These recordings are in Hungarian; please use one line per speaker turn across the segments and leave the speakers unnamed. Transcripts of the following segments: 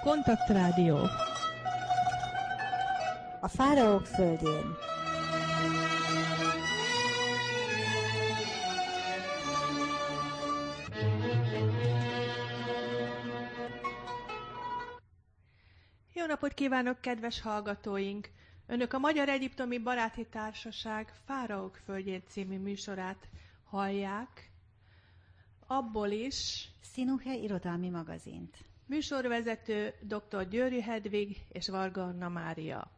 Kontaktrádió.
A fáraók földjén.
Jó napot kívánok, kedves hallgatóink! Önök a Magyar Egyiptomi Baráti Társaság Fáraók földjén című műsorát hallják. Abból is
Színúhe irodalmi magazint.
Műsorvezető dr. Győri Hedvig és Varga Anna Mária.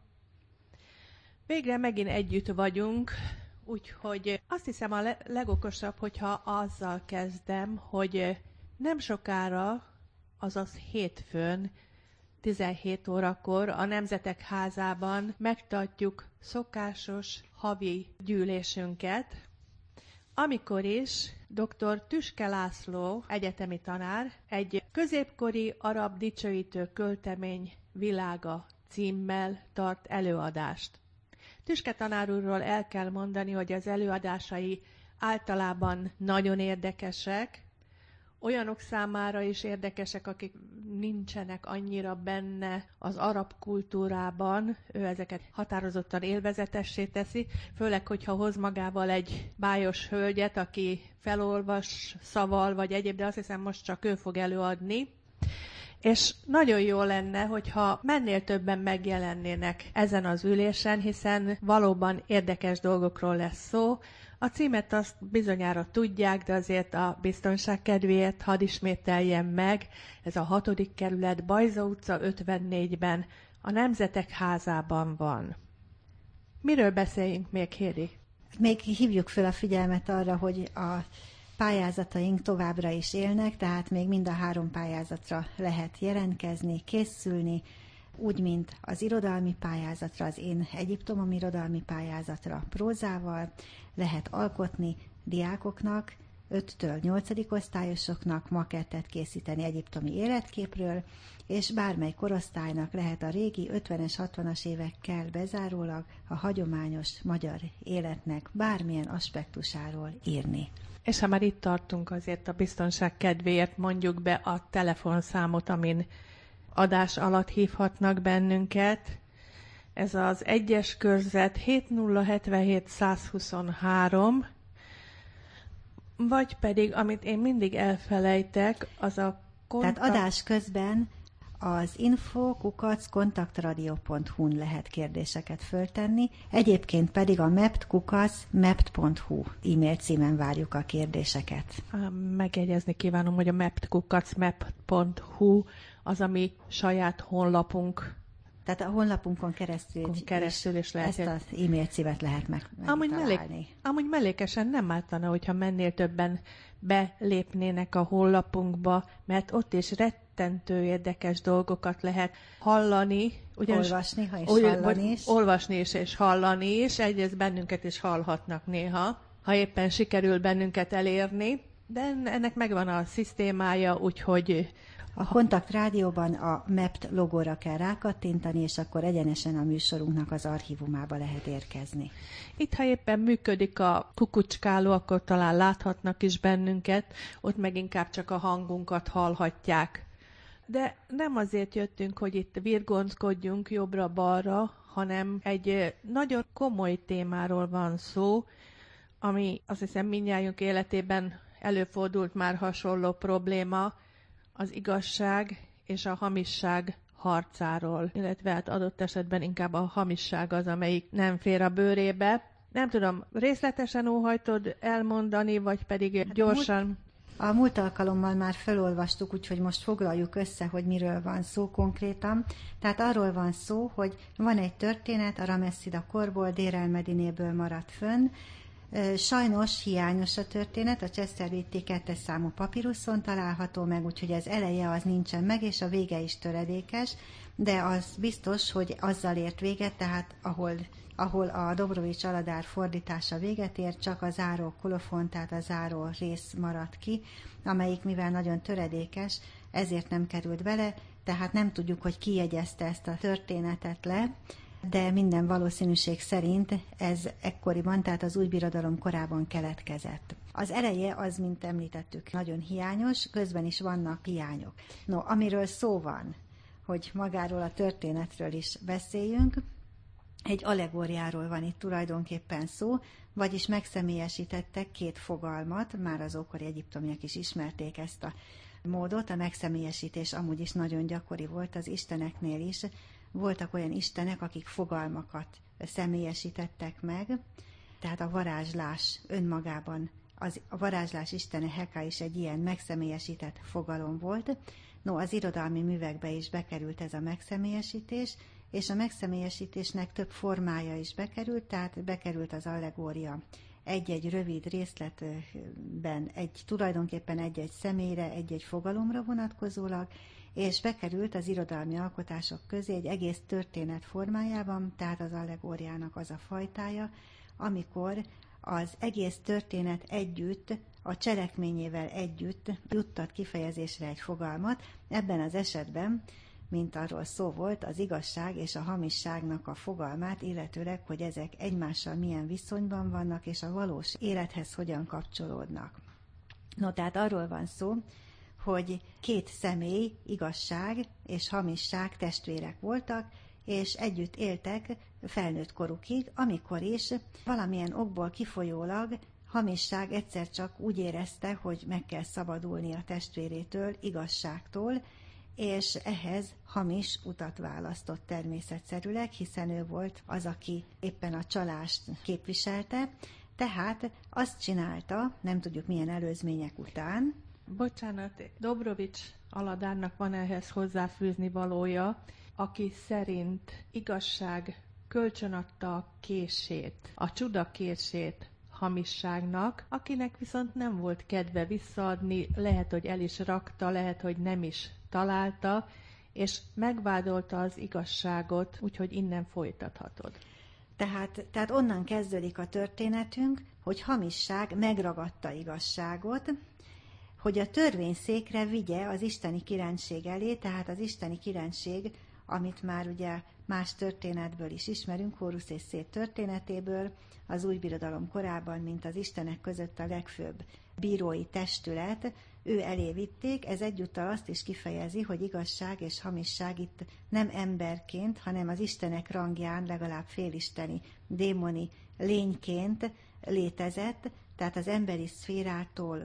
Végre megint együtt vagyunk, úgyhogy azt hiszem a legokosabb, hogyha azzal kezdem, hogy nem sokára, azaz hétfőn, 17 órakor a Nemzetek Házában megtartjuk szokásos havi gyűlésünket, amikor is dr. Tüske László egyetemi tanár egy középkori arab dicsőítő költemény világa címmel tart előadást. Tüske tanár úrról el kell mondani, hogy az előadásai általában nagyon érdekesek, olyanok számára is érdekesek, akik nincsenek annyira benne az arab kultúrában, ő ezeket határozottan élvezetessé teszi, főleg, hogyha hoz magával egy bájos hölgyet, aki felolvas szaval, vagy egyéb, de azt hiszem most csak ő fog előadni. És nagyon jó lenne, hogyha mennél többen megjelennének ezen az ülésen, hiszen valóban érdekes dolgokról lesz szó. A címet azt bizonyára tudják, de azért a biztonság kedvéért hadd ismételjem meg. Ez a 6. kerület, Bajza utca 54-ben, a Nemzetek Házában van. Miről beszéljünk még, Hédi?
Még hívjuk fel a figyelmet arra, hogy a pályázataink továbbra is élnek, tehát még mind a 3 pályázatra lehet jelentkezni, készülni, úgy, mint az irodalmi pályázatra, az Én Egyiptomom irodalmi pályázatra prózával lehet alkotni diákoknak, 5-től 8. osztályosoknak makettet készíteni egyiptomi életképről, és bármely korosztálynak lehet a régi 50-es, 60-as évekkel bezárólag a hagyományos magyar életnek bármilyen aspektusáról írni.
És ha már itt tartunk, azért a biztonság kedvéért mondjuk be a telefonszámot, amin adás alatt hívhatnak bennünket. Ez az 1-es körzet 7077 123, vagy pedig, amit én mindig elfelejtek, az a
Tehát adás közben az info@kontaktradio.hu-n lehet kérdéseket föltenni, egyébként pedig a mept@mept.hu e-mail címen várjuk a kérdéseket.
Megjegyezni kívánom, hogy a mept@mept.hu az a mi saját honlapunk.
Tehát a honlapunkon keresztül is lehet, ezt az e-mail címet lehet megtalálni.
Amúgy mellékesen nem ártana, hogyha mennél többen belépnének a honlapunkba, mert ott is rettentő érdekes dolgokat lehet hallani.
Olvasni, ha is hallani is.
Olvasni is és hallani is. Egyrészt bennünket is hallhatnak néha, ha éppen sikerül bennünket elérni, de ennek megvan a szisztémája, úgyhogy
a Kontaktrádióban a MEPT logóra kell rákattintani, és akkor egyenesen a műsorunknak az archívumába lehet érkezni.
Itt, ha éppen működik a kukucskáló, akkor talán láthatnak is bennünket, ott meg inkább csak a hangunkat hallhatják. De nem azért jöttünk, hogy itt virgonckodjunk jobbra-balra, hanem egy nagyon komoly témáról van szó, ami azt hiszem mindnyájunk életében előfordult már hasonló probléma, az igazság és a hamisság harcáról, illetve hát adott esetben inkább a hamisság az, amelyik nem fér a bőrébe. Nem tudom, részletesen óhajtod elmondani, vagy pedig gyorsan?
A múlt alkalommal már felolvastuk, úgyhogy most foglaljuk össze, hogy miről van szó konkrétan. Tehát arról van szó, hogy van egy történet, a Rameszida korból, Dér el-Medinéből maradt fönn. Sajnos hiányos a történet, a Chester-Beatty 2. számú papiruszon található meg, úgyhogy az eleje az nincsen meg, és a vége is töredékes, de az biztos, hogy azzal ért véget, tehát ahol a Dobrovics Aladár fordítása véget ér, csak a záró kolofon, tehát a záró rész maradt ki, amelyik mivel nagyon töredékes, ezért nem került bele, tehát nem tudjuk, hogy ki jegyezte ezt a történetet le, de minden valószínűség szerint ez ekkoriban, tehát az új birodalom korában keletkezett. Az eleje az, mint említettük, nagyon hiányos, közben is vannak hiányok. No, amiről szó van, hogy magáról a történetről is beszéljünk. Egy allegóriáról van itt tulajdonképpen szó, vagyis megszemélyesítettek két fogalmat, már az ókori egyiptomiak is ismerték ezt a módot, a megszemélyesítés amúgy is nagyon gyakori volt az isteneknél is. Voltak olyan istenek, akik fogalmakat személyesítettek meg, tehát a varázslás önmagában, a varázslás istene Heka is egy ilyen megszemélyesített fogalom volt. No, az irodalmi művekbe is bekerült ez a megszemélyesítés, és a megszemélyesítésnek több formája is bekerült, tehát bekerült az allegória egy-egy rövid részletben, tulajdonképpen egy-egy személyre, egy-egy fogalomra vonatkozólag, és bekerült az irodalmi alkotások közé egy egész történet formájában, tehát az allegóriának az a fajtája, amikor az egész történet együtt, a cselekményével együtt juttat kifejezésre egy fogalmat. Ebben az esetben, mint arról szó volt, az igazság és a hamisságnak a fogalmát, illetőleg, hogy ezek egymással milyen viszonyban vannak, és a valós élethez hogyan kapcsolódnak. No, tehát arról van szó, hogy két személy, igazság és hamisság testvérek voltak, és együtt éltek felnőtt korukig, amikor is valamilyen okból kifolyólag hamisság egyszer csak úgy érezte, hogy meg kell szabadulni a testvérétől, igazságtól, és ehhez hamis utat választott természetszerűleg, hiszen ő volt az, aki éppen a csalást képviselte, tehát azt csinálta, nem tudjuk milyen előzmények után.
Bocsánat, Dobrovics Aladárnak van ehhez hozzáfűzni valója, aki szerint igazság kölcsönadta a kését, a csudakését hamisságnak, akinek viszont nem volt kedve visszaadni, lehet, hogy el is rakta, lehet, hogy nem is találta, és megvádolta az igazságot, úgyhogy innen folytathatod.
Tehát onnan kezdődik a történetünk, hogy hamisság megragadta igazságot, hogy a törvényszékre vigye az isteni királység elé, tehát az isteni királység, amit már ugye más történetből is ismerünk, Hórusz és Szét történetéből, az új birodalom korában, mint az istenek között a legfőbb bírói testület, ő elé vitték. Ez egyúttal azt is kifejezi, hogy igazság és hamisság itt nem emberként, hanem az istenek rangján, legalább félisteni, démoni lényként létezett, tehát az emberi szférától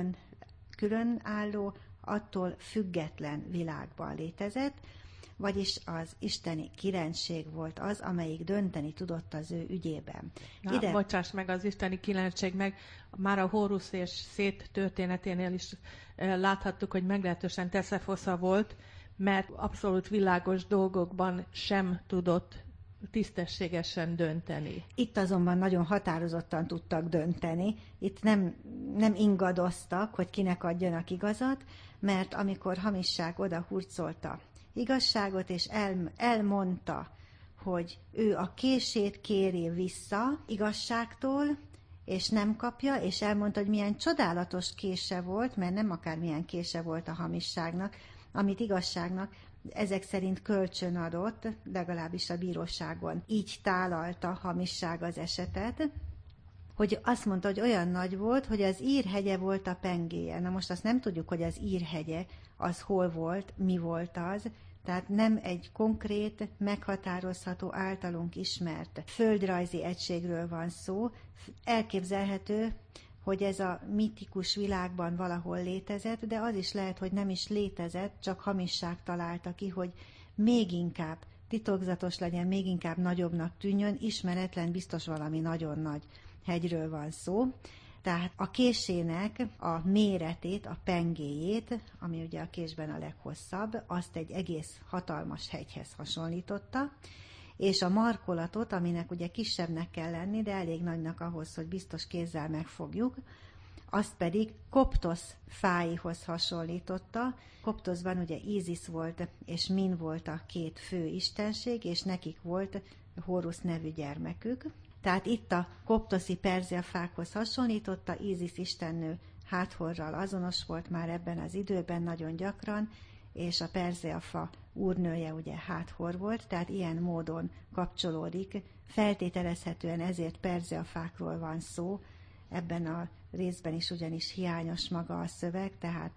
különálló, attól független világban létezett, vagyis az isteni királység volt az, amelyik dönteni tudott az ő ügyében.
Bocsáss meg, az isteni királység meg, már a Hórusz és Szét történeténél is láthattuk, hogy meglehetősen teszefosza volt, mert abszolút világos dolgokban sem tudott tisztességesen dönteni.
Itt azonban nagyon határozottan tudtak dönteni. Itt nem ingadoztak, hogy kinek adjanak igazat, mert amikor hamisság oda hurcolta igazságot, és elmondta, hogy ő a kését kéri vissza igazságtól, és nem kapja, és elmondta, hogy milyen csodálatos kése volt, mert nem akármilyen kése volt a hamisságnak, amit igazságnak ezek szerint kölcsön adott, legalábbis a bíróságon. Így tálalta hamisság az esetet, hogy azt mondta, hogy olyan nagy volt, hogy az Ír hegye volt a pengéje. Na most azt nem tudjuk, hogy az Ír hegye az hol volt, mi volt az, tehát nem egy konkrét, meghatározható, általunk ismert földrajzi egységről van szó. Elképzelhető, hogy ez a mitikus világban valahol létezett, de az is lehet, hogy nem is létezett, csak hamisság találta ki, hogy még inkább titokzatos legyen, még inkább nagyobbnak tűnjön, ismeretlen, biztos valami nagyon nagy hegyről van szó. Tehát a késének a méretét, a pengéjét, ami ugye a késben a leghosszabb, azt egy egész hatalmas hegyhez hasonlította, és a markolatot, aminek ugye kisebbnek kell lenni, de elég nagynak ahhoz, hogy biztos kézzel megfogjuk, azt pedig Koptosz fáihoz hasonlította. Koptoszban ugye Ízisz volt és Min volt a két fő istenség, és nekik volt Hórusz nevű gyermekük. Tehát itt a koptoszi perzélfákhoz hasonlította, Ízisz istennő Háthorral azonos volt már ebben az időben nagyon gyakran, és a perzélfa úrnője ugye Háthor volt, tehát ilyen módon kapcsolódik. Feltételezhetően ezért perzélfákról van szó, ebben a részben is ugyanis hiányos maga a szöveg, tehát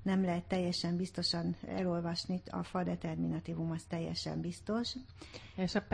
nem lehet teljesen biztosan elolvasni, a fa determinatívum az teljesen biztos.
És a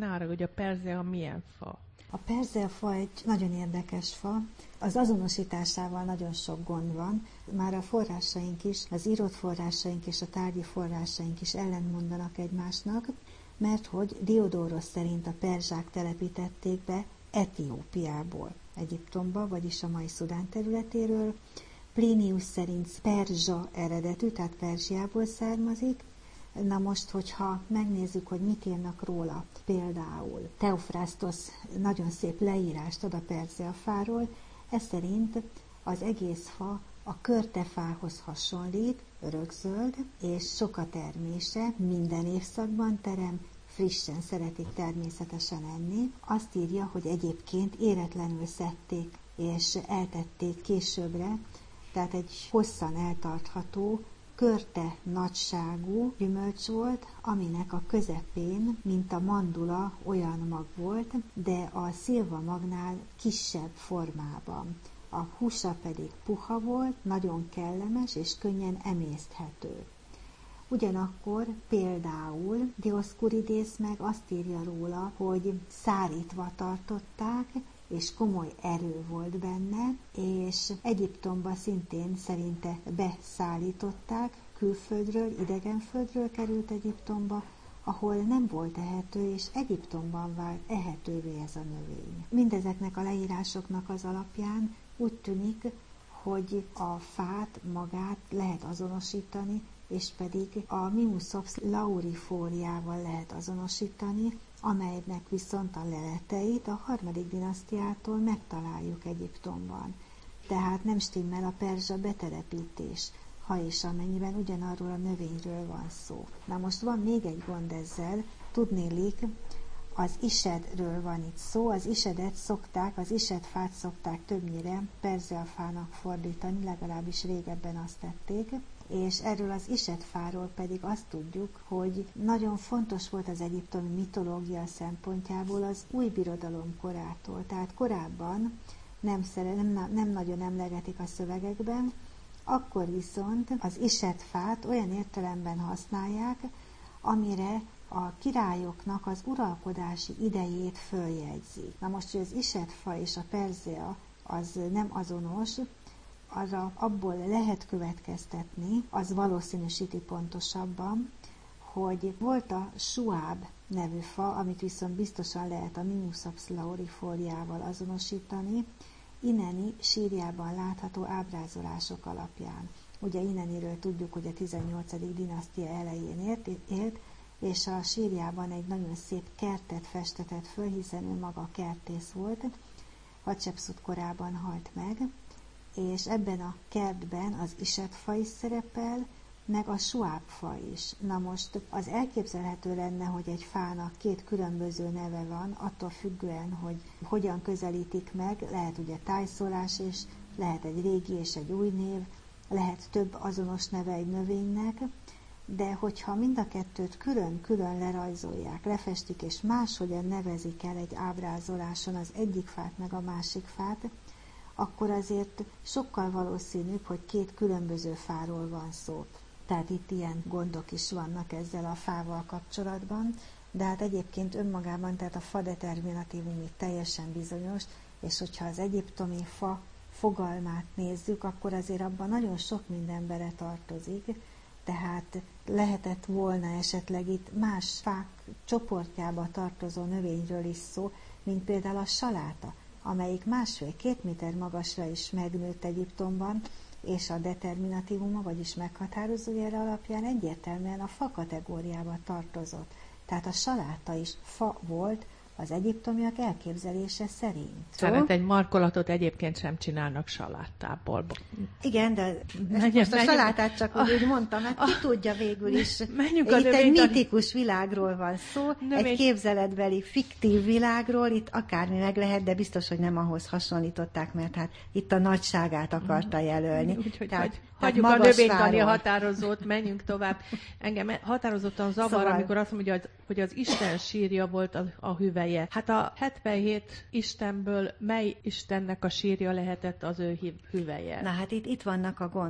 perzea milyen fa?
A perzea fa egy nagyon érdekes fa. Az azonosításával nagyon sok gond van. Már a forrásaink is, az írott forrásaink és a tárgyi forrásaink is ellentmondanak egymásnak, mert hogy Diodórosz szerint a perzsák telepítették be Etiópiából, Egyiptomba, vagyis a mai Szudán területéről. Plinius szerint perzsa eredetű, tehát Perzsiából származik. Na most, hogyha megnézzük, hogy mit írnak róla, például Theophrastos nagyon szép leírást ad a perzea-fáról, ez szerint az egész fa a körtefához hasonlít, örökzöld, és sok a termése, minden évszakban terem, frissen szeretik természetesen enni. Azt írja, hogy egyébként éretlenül szedték és eltették későbbre, tehát egy hosszan eltartható, körte nagyságú gyümölcs volt, aminek a közepén, mint a mandula, olyan mag volt, de a szilva magnál kisebb formában. A húsa pedig puha volt, nagyon kellemes és könnyen emészthető. Ugyanakkor például Dioszkuridész meg azt írja róla, hogy szárítva tartották, és komoly erő volt benne, és Egyiptomba szintén szerinte beszállították, külföldről, idegenföldről került Egyiptomba, ahol nem volt ehető, és Egyiptomban vált ehetővé ez a növény. Mindezeknek a leírásoknak az alapján úgy tűnik, hogy a fát magát lehet azonosítani, és pedig a Mimosopsz laurifóliával lehet azonosítani, amelynek viszont a leleteit a 3. dinasztiától megtaláljuk Egyiptomban. Tehát nem stimmel a perzsa betelepítés, ha és amennyiben ugyanarról a növényről van szó. Na most van még egy gond ezzel, tudnélik, az isedről van itt szó, az isedfát szokták többnyire perzea-fának fordítani, legalábbis régebben azt tették, és erről az isedfáról pedig azt tudjuk, hogy nagyon fontos volt az egyiptomi mitológia szempontjából az új birodalom korától. Tehát korábban nem nagyon emlegetik a szövegekben, akkor viszont az isedfát olyan értelemben használják, amire a királyoknak az uralkodási idejét följegyzik. Na most, hogy az isedfa és a perzea az nem azonos, arra abból lehet következtetni, az valószínűsíti pontosabban, hogy volt a suáb nevű fa, amit viszont biztosan lehet a Mimosopsz laurifóliával azonosítani, Ineni sírjában látható ábrázolások alapján. Ugye Ineniről tudjuk, hogy a 18. dinasztia elején élt, és a sírjában egy nagyon szép kertet festetett föl, hiszen ő maga kertész volt, Hatshepsut korában halt meg, és ebben a kertben az isedfa is szerepel, meg a suábfa is. Na most az elképzelhető lenne, hogy egy fának 2 különböző neve van, attól függően, hogy hogyan közelítik meg, lehet ugye tájszólás is, lehet egy régi és egy új név, lehet több azonos neve egy növénynek, de hogyha mind a kettőt külön-külön lerajzolják, lefestik és máshogyan nevezik el egy ábrázoláson az egyik fát meg a másik fát, akkor azért sokkal valószínűbb, hogy 2 különböző fáról van szó. Tehát itt ilyen gondok is vannak ezzel a fával kapcsolatban, de hát egyébként önmagában, tehát a fa determinatívum itt teljesen bizonyos, és hogyha az egyiptomi fa fogalmát nézzük, akkor azért abban nagyon sok minden bele tartozik, tehát lehetett volna esetleg itt más fák csoportjába tartozó növényről is szó, mint például a saláta, amelyik 1,5-2 méter magasra is megnőtt Egyiptomban, és a determinatívuma, vagyis meghatározójele alapján egyértelműen a fa kategóriába tartozott. Tehát a saláta is fa volt az egyiptomiak elképzelése szerint.
Tehát egy markolatot egyébként sem csinálnak salátából.
Igen, de most a salátát csak úgy mondtam, hát ki tudja végül is. Itt egy mitikus világról van szó, egy képzeletbeli, fiktív világról, itt akármi meg lehet, de biztos, hogy nem ahhoz hasonlították, mert hát itt a nagyságát akarta jelölni.
Úgyhogy hagyjuk a növénytani határozót, menjünk tovább. Engem határozottan zavar, amikor azt mondja, hogy az Isten sírja volt a hüvelye. Hát a 77 istenből mely istennek a sírja lehetett az ő hüvelye?
Na hát itt vannak a gondok,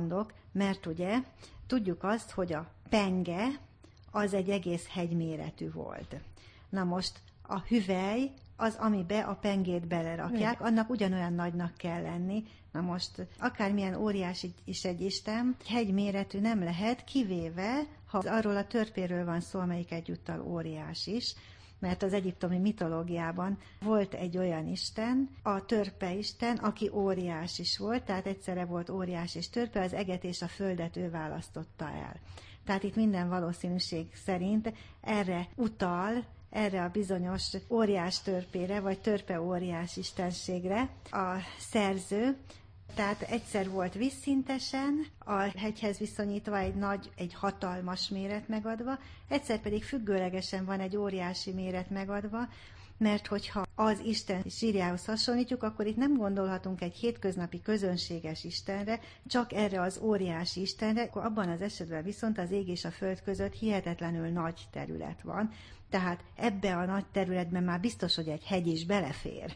mert ugye tudjuk azt, hogy a penge az egy egész hegyméretű volt. Na most a hüvely az, amibe a pengét belerakják, annak ugyanolyan nagynak kell lenni. Na most akármilyen óriási is egy isten, hegyméretű nem lehet, kivéve, ha arról a törpéről van szó, amelyik egyúttal óriás is, mert az egyiptomi mitológiában volt egy olyan isten, a törpeisten, aki óriás is volt, tehát egyszerre volt óriás és törpe, az eget és a földet ő választotta el. Tehát itt minden valószínűség szerint erre utal, erre a bizonyos óriás törpére, vagy törpe óriás istenségre a szerző. Tehát egyszer volt vízszintesen, a hegyhez viszonyítva egy hatalmas méret megadva, egyszer pedig függőlegesen van egy óriási méret megadva, mert hogyha az Isten sírjához hasonlítjuk, akkor itt nem gondolhatunk egy hétköznapi közönséges Istenre, csak erre az óriási Istenre, akkor abban az esetben viszont az ég és a föld között hihetetlenül nagy terület van, tehát ebbe a nagy területben már biztos, hogy egy hegy is belefér.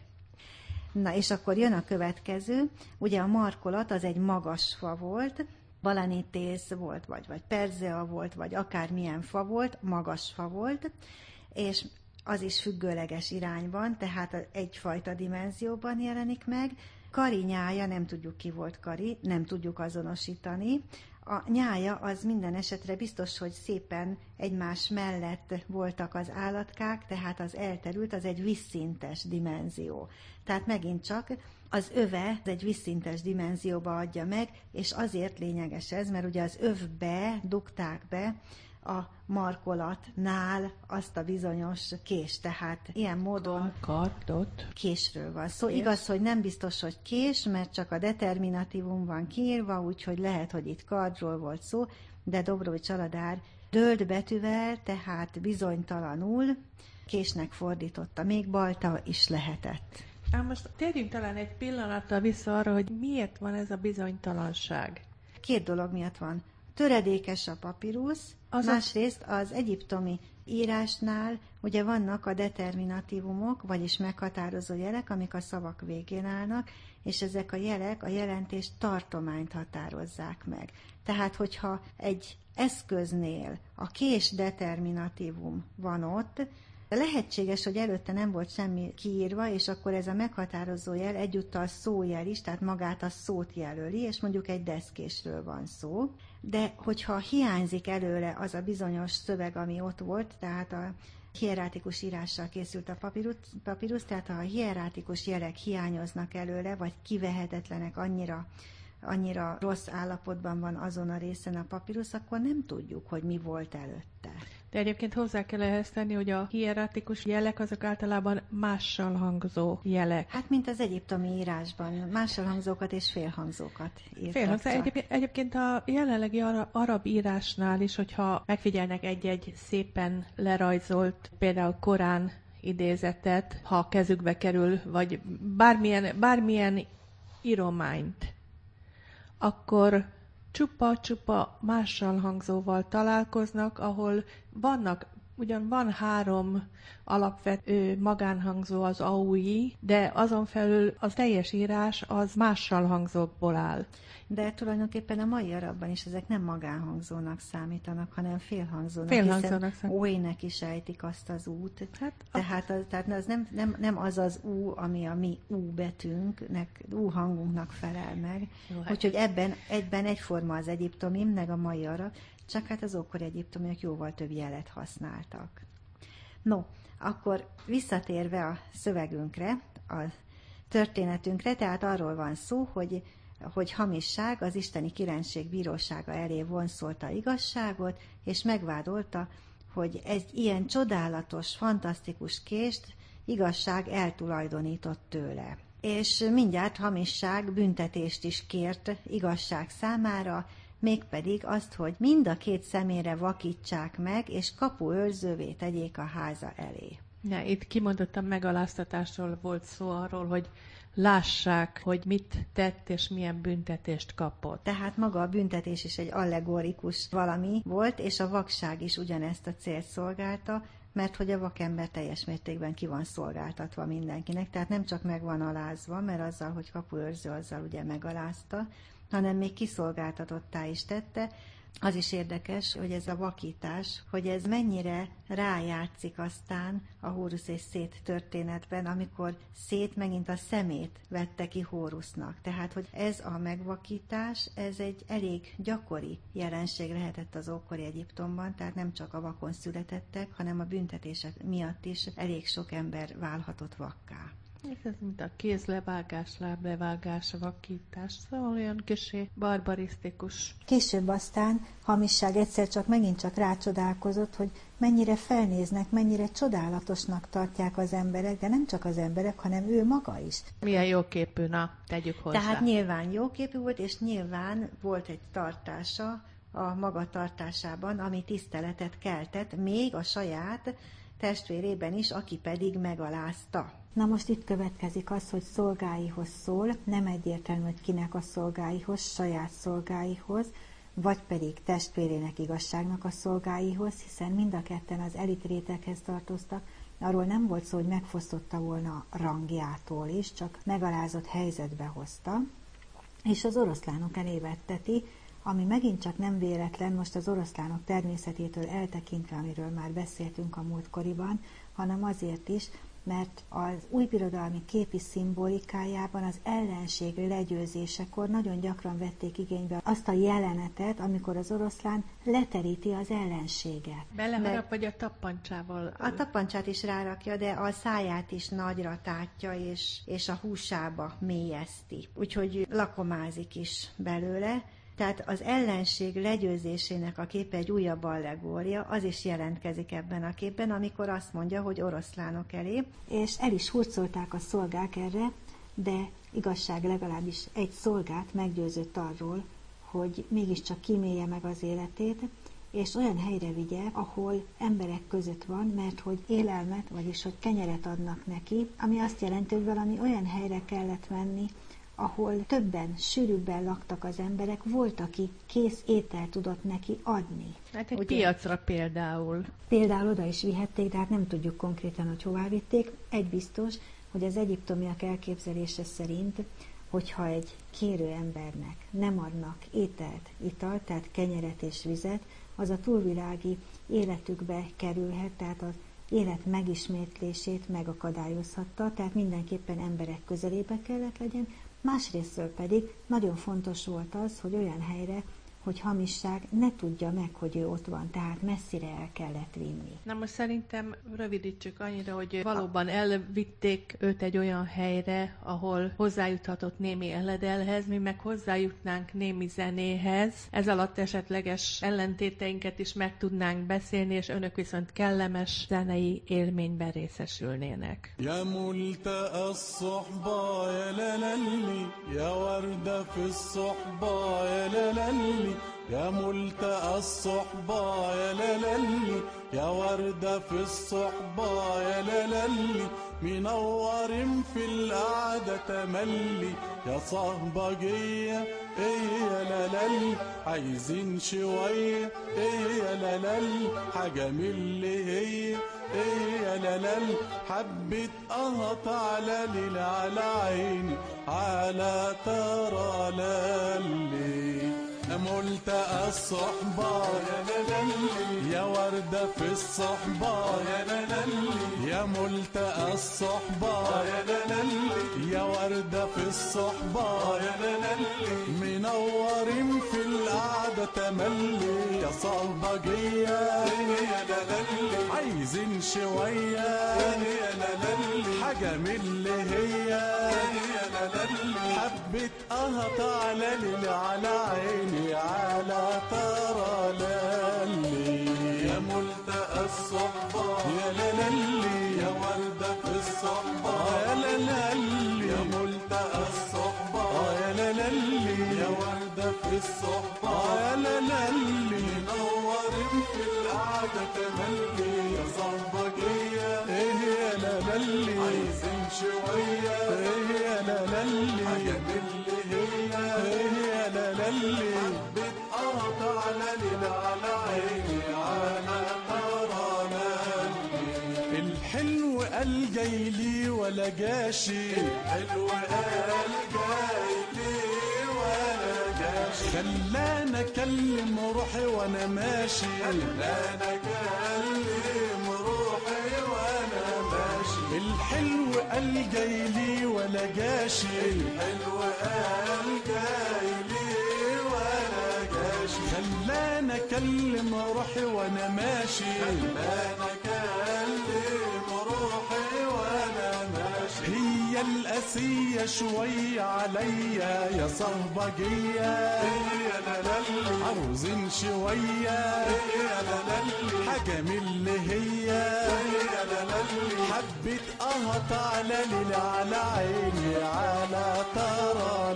Na, és akkor jön a következő, ugye a markolat az egy magas fa volt, balanitész volt, vagy perzea volt, vagy akármilyen fa volt, magas fa volt, és az is függőleges irányban, tehát egyfajta dimenzióban jelenik meg. Kari nyája, nem tudjuk ki volt Kari, nem tudjuk azonosítani. A nyája az minden esetre biztos, hogy szépen egymás mellett voltak az állatkák, tehát az elterült, az egy vízszintes dimenzió. Tehát megint csak az öve egy vízszintes dimenzióba adja meg, és azért lényeges ez, mert ugye az övbe dugták be a markolatnál azt a bizonyos kés, tehát ilyen módon
Kardot.
Késről van szó. Igaz, hogy nem biztos, hogy kés, mert csak a determinatívum van kiírva, úgyhogy lehet, hogy itt kardról volt szó, de Dobrovics Aladár dölt betűvel, tehát bizonytalanul késnek fordította. Még balta is lehetett.
Most térjünk talán egy pillanattal vissza arra, hogy miért van ez a bizonytalanság.
Két dolog miatt van. Töredékes a papirusz, másrészt az egyiptomi írásnál ugye vannak a determinatívumok, vagyis meghatározó jelek, amik a szavak végén állnak, és ezek a jelek a jelentés tartományt határozzák meg. Tehát, hogyha egy eszköznél a kés determinatívum van ott, lehetséges, hogy előtte nem volt semmi kiírva, és akkor ez a meghatározó jel egyúttal szójel is, tehát magát a szót jelöli, és mondjuk egy deszkésről van szó. De hogyha hiányzik előle az a bizonyos szöveg, ami ott volt, tehát a hierátikus írással készült a papirusz, tehát ha a hierátikus jelek hiányoznak előle, vagy kivehetetlenek, annyira rossz állapotban van azon a részen a papirusz, akkor nem tudjuk, hogy mi volt előtte.
De egyébként hozzá kell ehhez tenni, hogy a hieratikus jelek azok általában mással hangzó jelek.
Hát, mint az egyiptomi írásban, mással hangzókat és félhangzókat írtak.
Egyébként a jelenlegi arab írásnál is, hogyha megfigyelnek egy-egy szépen lerajzolt, például Korán idézetet, ha a kezükbe kerül, vagy bármilyen írományt, akkor csupa mással hangzóval találkoznak, ahol ugyan van 3 alapvető magánhangzó, az aui, de azon felül az teljes írás az mással hangzókból áll.
De tulajdonképpen a mai arabban is ezek nem magánhangzónak számítanak, hanem félhangzónak.
Félhangzónak
ójnek is ejtik azt az út. Tehát az nem az az ú, ami a mi ú betűnknek, ú hangunknak felel meg. Úgyhogy ebben egyforma az egyiptomi, meg a mai arab, csak hát az ókori egyiptomiak jóval több jelet használtak. No, akkor visszatérve a szövegünkre, a történetünkre, tehát arról van szó, hogy hamisság az isteni királység bírósága elé vonszolta igazságot, és megvádolta, hogy egy ilyen csodálatos, fantasztikus kést igazság eltulajdonított tőle. És mindjárt hamisság büntetést is kért igazság számára, mégpedig azt, hogy mind a 2 szemére vakítsák meg, és kapuőrzővé tegyék a háza elé.
Itt kimondottan megaláztatásról volt szó, arról, hogy lássák, hogy mit tett és milyen büntetést kapott.
Tehát maga a büntetés is egy allegorikus valami volt, és a vakság is ugyanezt a célt szolgálta, mert hogy a vakember teljes mértékben ki van szolgáltatva mindenkinek, tehát nem csak meg van alázva, mert azzal, hogy kapuőrző, azzal ugye megalázta, hanem még kiszolgáltatottá is tette. Az is érdekes, hogy ez a vakítás, hogy ez mennyire rájátszik aztán a Hórusz és Szét történetben, amikor Szét megint a szemét vette ki Hórusznak. Tehát, hogy ez a megvakítás, ez egy elég gyakori jelenség lehetett az ókori Egyiptomban, tehát nem csak a vakon születettek, hanem a büntetések miatt is elég sok ember válhatott vakká.
Ez mint a kézlevágás, láblevágás, vakítás, szóval olyan kicsi barbarisztikus.
Később aztán hamisság egyszer csak megint csak rácsodálkozott, hogy mennyire felnéznek, mennyire csodálatosnak tartják az emberek, de nem csak az emberek, hanem ő maga is.
Milyen jóképű, na, tegyük hozzá.
Tehát nyilván jóképű volt, és nyilván volt egy tartása a magatartásában, ami tiszteletet keltett, még a saját testvérében is, aki pedig megalázta.
Na most itt következik az, hogy szolgáihoz szól, nem egyértelmű, hogy kinek a szolgáihoz, saját szolgáihoz, vagy pedig testvérének, igazságnak a szolgáihoz, hiszen mind a ketten az elit réteghez tartoztak. Arról nem volt szó, hogy megfosztotta volna a rangjától is, csak megalázott helyzetbe hozta, és az oroszlánok elé vetteti, ami megint csak nem véletlen, most az oroszlánok természetétől eltekintve, amiről már beszéltünk a múltkoriban, hanem azért is, mert az újbirodalmi képi szimbolikájában az ellenség legyőzésekor nagyon gyakran vették igénybe azt a jelenetet, amikor az oroszlán leteríti az ellenséget.
Beleharap, vagy a tappancsával?
A tappancsát is rárakja, de a száját is nagyra tátja, és a húsába mélyezti. Úgyhogy lakomázik is belőle. Tehát az ellenség legyőzésének a képe egy újabb allegória, az is jelentkezik ebben a képben, amikor azt mondja, hogy oroszlánok elé.
És el is hurcolták a szolgák erre, de igazság legalábbis egy szolgát meggyőzött arról, hogy mégiscsak kímélje meg az életét, és olyan helyre vigye, ahol emberek között van, mert hogy élelmet, vagyis hogy kenyeret adnak neki, ami azt jelenti, hogy valami olyan helyre kellett menni, ahol többen, sűrűbben laktak az emberek, volt, aki kész ételt tudott neki adni.
Hát egy piacra például.
Például oda is vihették, de hát nem tudjuk konkrétan, hogy hová vitték. Egy biztos, hogy az egyiptomiak elképzelése szerint, hogyha egy kérő embernek nem adnak ételt, italt, tehát kenyeret és vizet, az a túlvilági életükbe kerülhet, tehát az élet megismétlését megakadályozhatta, tehát mindenképpen emberek közelébe kellett legyen. Másrésztről pedig nagyon fontos volt az, hogy olyan helyre, hogy hamisság ne tudja meg, hogy ő ott van, tehát messzire el kellett vinni.
Na most szerintem rövidítsük annyira, hogy valóban elvitték őt egy olyan helyre, ahol hozzájuthatott némi eledelhez, mi meg hozzájutnánk némi zenéhez. Ez alatt esetleges ellentéteinket is meg tudnánk beszélni, és önök viszont kellemes zenei élményben részesülnének.
Ja multa as-suhba ya lalalli, ya warda fi as-suhba ya lalalli. يا ملتقى الصحبة يا لالي يا وردة في الصحبة يا لالي منور في القعدة تملي يا صهبجية ايه يا لالي عايزين شوية ايه يا لالي حاجة من اللي هي ايه يا لالي حبة قهط على ليل على عيني على ترى لالي ملتقى الصحبة يا لالي يا وردة في الصحبة يا لالي يا ملتقى الصحبة يا لالي يا وردة في الصحبة يا لالي منورين في القعدة تملي يا صهبجية يا لالي عايزين شوية يا لالي حاجة من اللي هي يا لالي حبة قهط على ليل على عيني على ترى لالي يا ملتقى الصحبة يا لالي يا وردة في الصحبة يا لالي يا ملتقى الصحبة يا لالي يا وردة في الصحبة يا لالي منورين في القعدة تملي يا صهبجية ايه يا لالي عايزين شوية ايه يا لالي حاجة من اللي هي ايه يا لالي حبة قهط على ليل على عيني على ترى لالي الحلو قال جاي لي ولا جاشي الحلو قال جاي لي ولا جاشي ماشي خلاني اكلم روحي وانا ماشي خلاني اكلم روحي وانا ماشي الحلو قال جاي لي ولا جاشي الحلو قال جاي لي ولا جاشي خلاني اكلم روحي وانا ماشي خلاني اكلم روحي وانا ماشي هي القاسية شوية عليا يا صهبجية يا لالي عاوزين شوية يا لالي حاجة من اللي هي يا لالي حبيت اهط على ليلي على عيني على ترى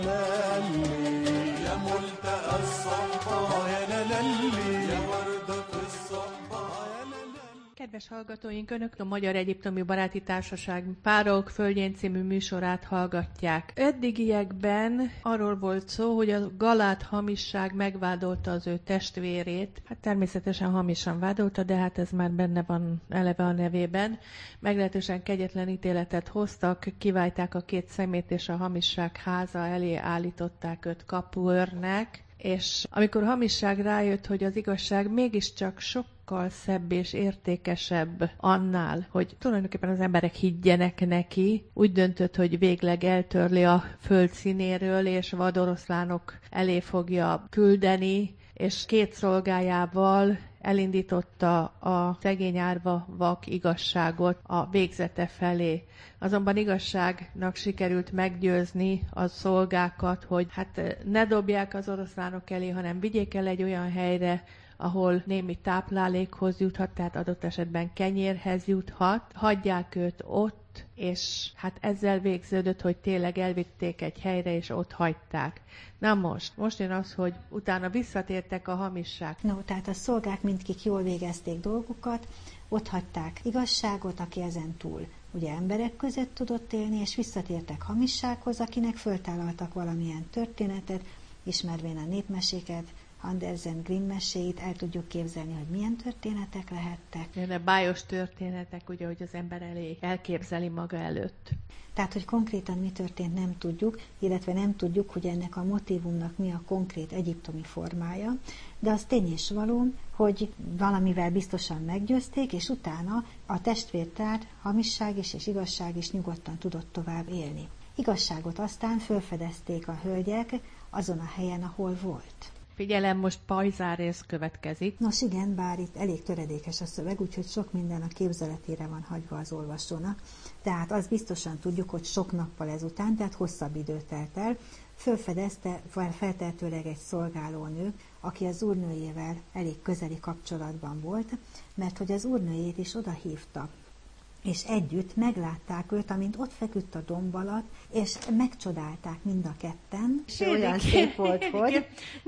لالي يا ملتقى الصحبة يا لالي يا وردة في الصحبة يا لالي.
Kedves hallgatóink, Önök a Magyar Egyiptomi Baráti Társaság Párok Földjén című műsorát hallgatják. Eddigiekben arról volt szó, hogy a Galát hamisság megvádolta az ő testvérét. Hát természetesen hamisan vádolta, de hát ez már benne van eleve a nevében. Meglehetősen kegyetlen ítéletet hoztak, kiválták a két szemét, és a hamisság háza elé állították őt kapuőrnek. És amikor hamisság rájött, hogy az igazság mégiscsak sokkal szebb és értékesebb annál, hogy tulajdonképpen az emberek higgyenek neki, úgy döntött, hogy végleg eltörli a föld színéről, és vadoroszlánok elé fogja küldeni, és két szolgájával elindította a szegény árva vak igazságot a végzete felé. Azonban igazságnak sikerült meggyőzni a szolgákat, hogy hát ne dobják az oroszlánok elé, hanem vigyék el egy olyan helyre, ahol némi táplálékhoz juthat, tehát adott esetben kenyérhez juthat, hagyják őt ott, és hát ezzel végződött, hogy tényleg elvitték egy helyre, és ott hagyták. Na most jön az, hogy utána visszatértek a hamisság.
No, tehát a szolgák mindkik jól végezték dolgukat, ott hagyták igazságot, aki ezen túl ugye emberek között tudott élni, és visszatértek hamissághoz, akinek föltállaltak valamilyen történetet, ismervén a népmeséket, Andersen Grimm meséit, el tudjuk képzelni, hogy milyen történetek lehettek.
De bájos történetek, ugye, hogy az ember elé elképzeli maga előtt.
Tehát, hogy konkrétan mi történt, nem tudjuk, illetve nem tudjuk, hogy ennek a motívumnak mi a konkrét egyiptomi formája, de az tény és való, hogy valamivel biztosan meggyőzték, és utána a testvértár hamisság is és igazság is nyugodtan tudott tovább élni. Igazságot aztán felfedezték a hölgyek azon a helyen, ahol volt.
Figyelem, most pajzárész következik.
Nos igen, bár itt elég töredékes a szöveg, úgyhogy sok minden a képzeletére van hagyva az olvasónak. Tehát azt biztosan tudjuk, hogy sok nappal ezután, tehát hosszabb idő telt el, felfedezte feltehetőleg egy szolgálónő, aki az úrnőjével elég közeli kapcsolatban volt, mert hogy az úrnőjét is oda hívta. És együtt meglátták őt, amint ott feküdt a domb alatt, és megcsodálták mind a ketten.
És olyan szép volt, hogy...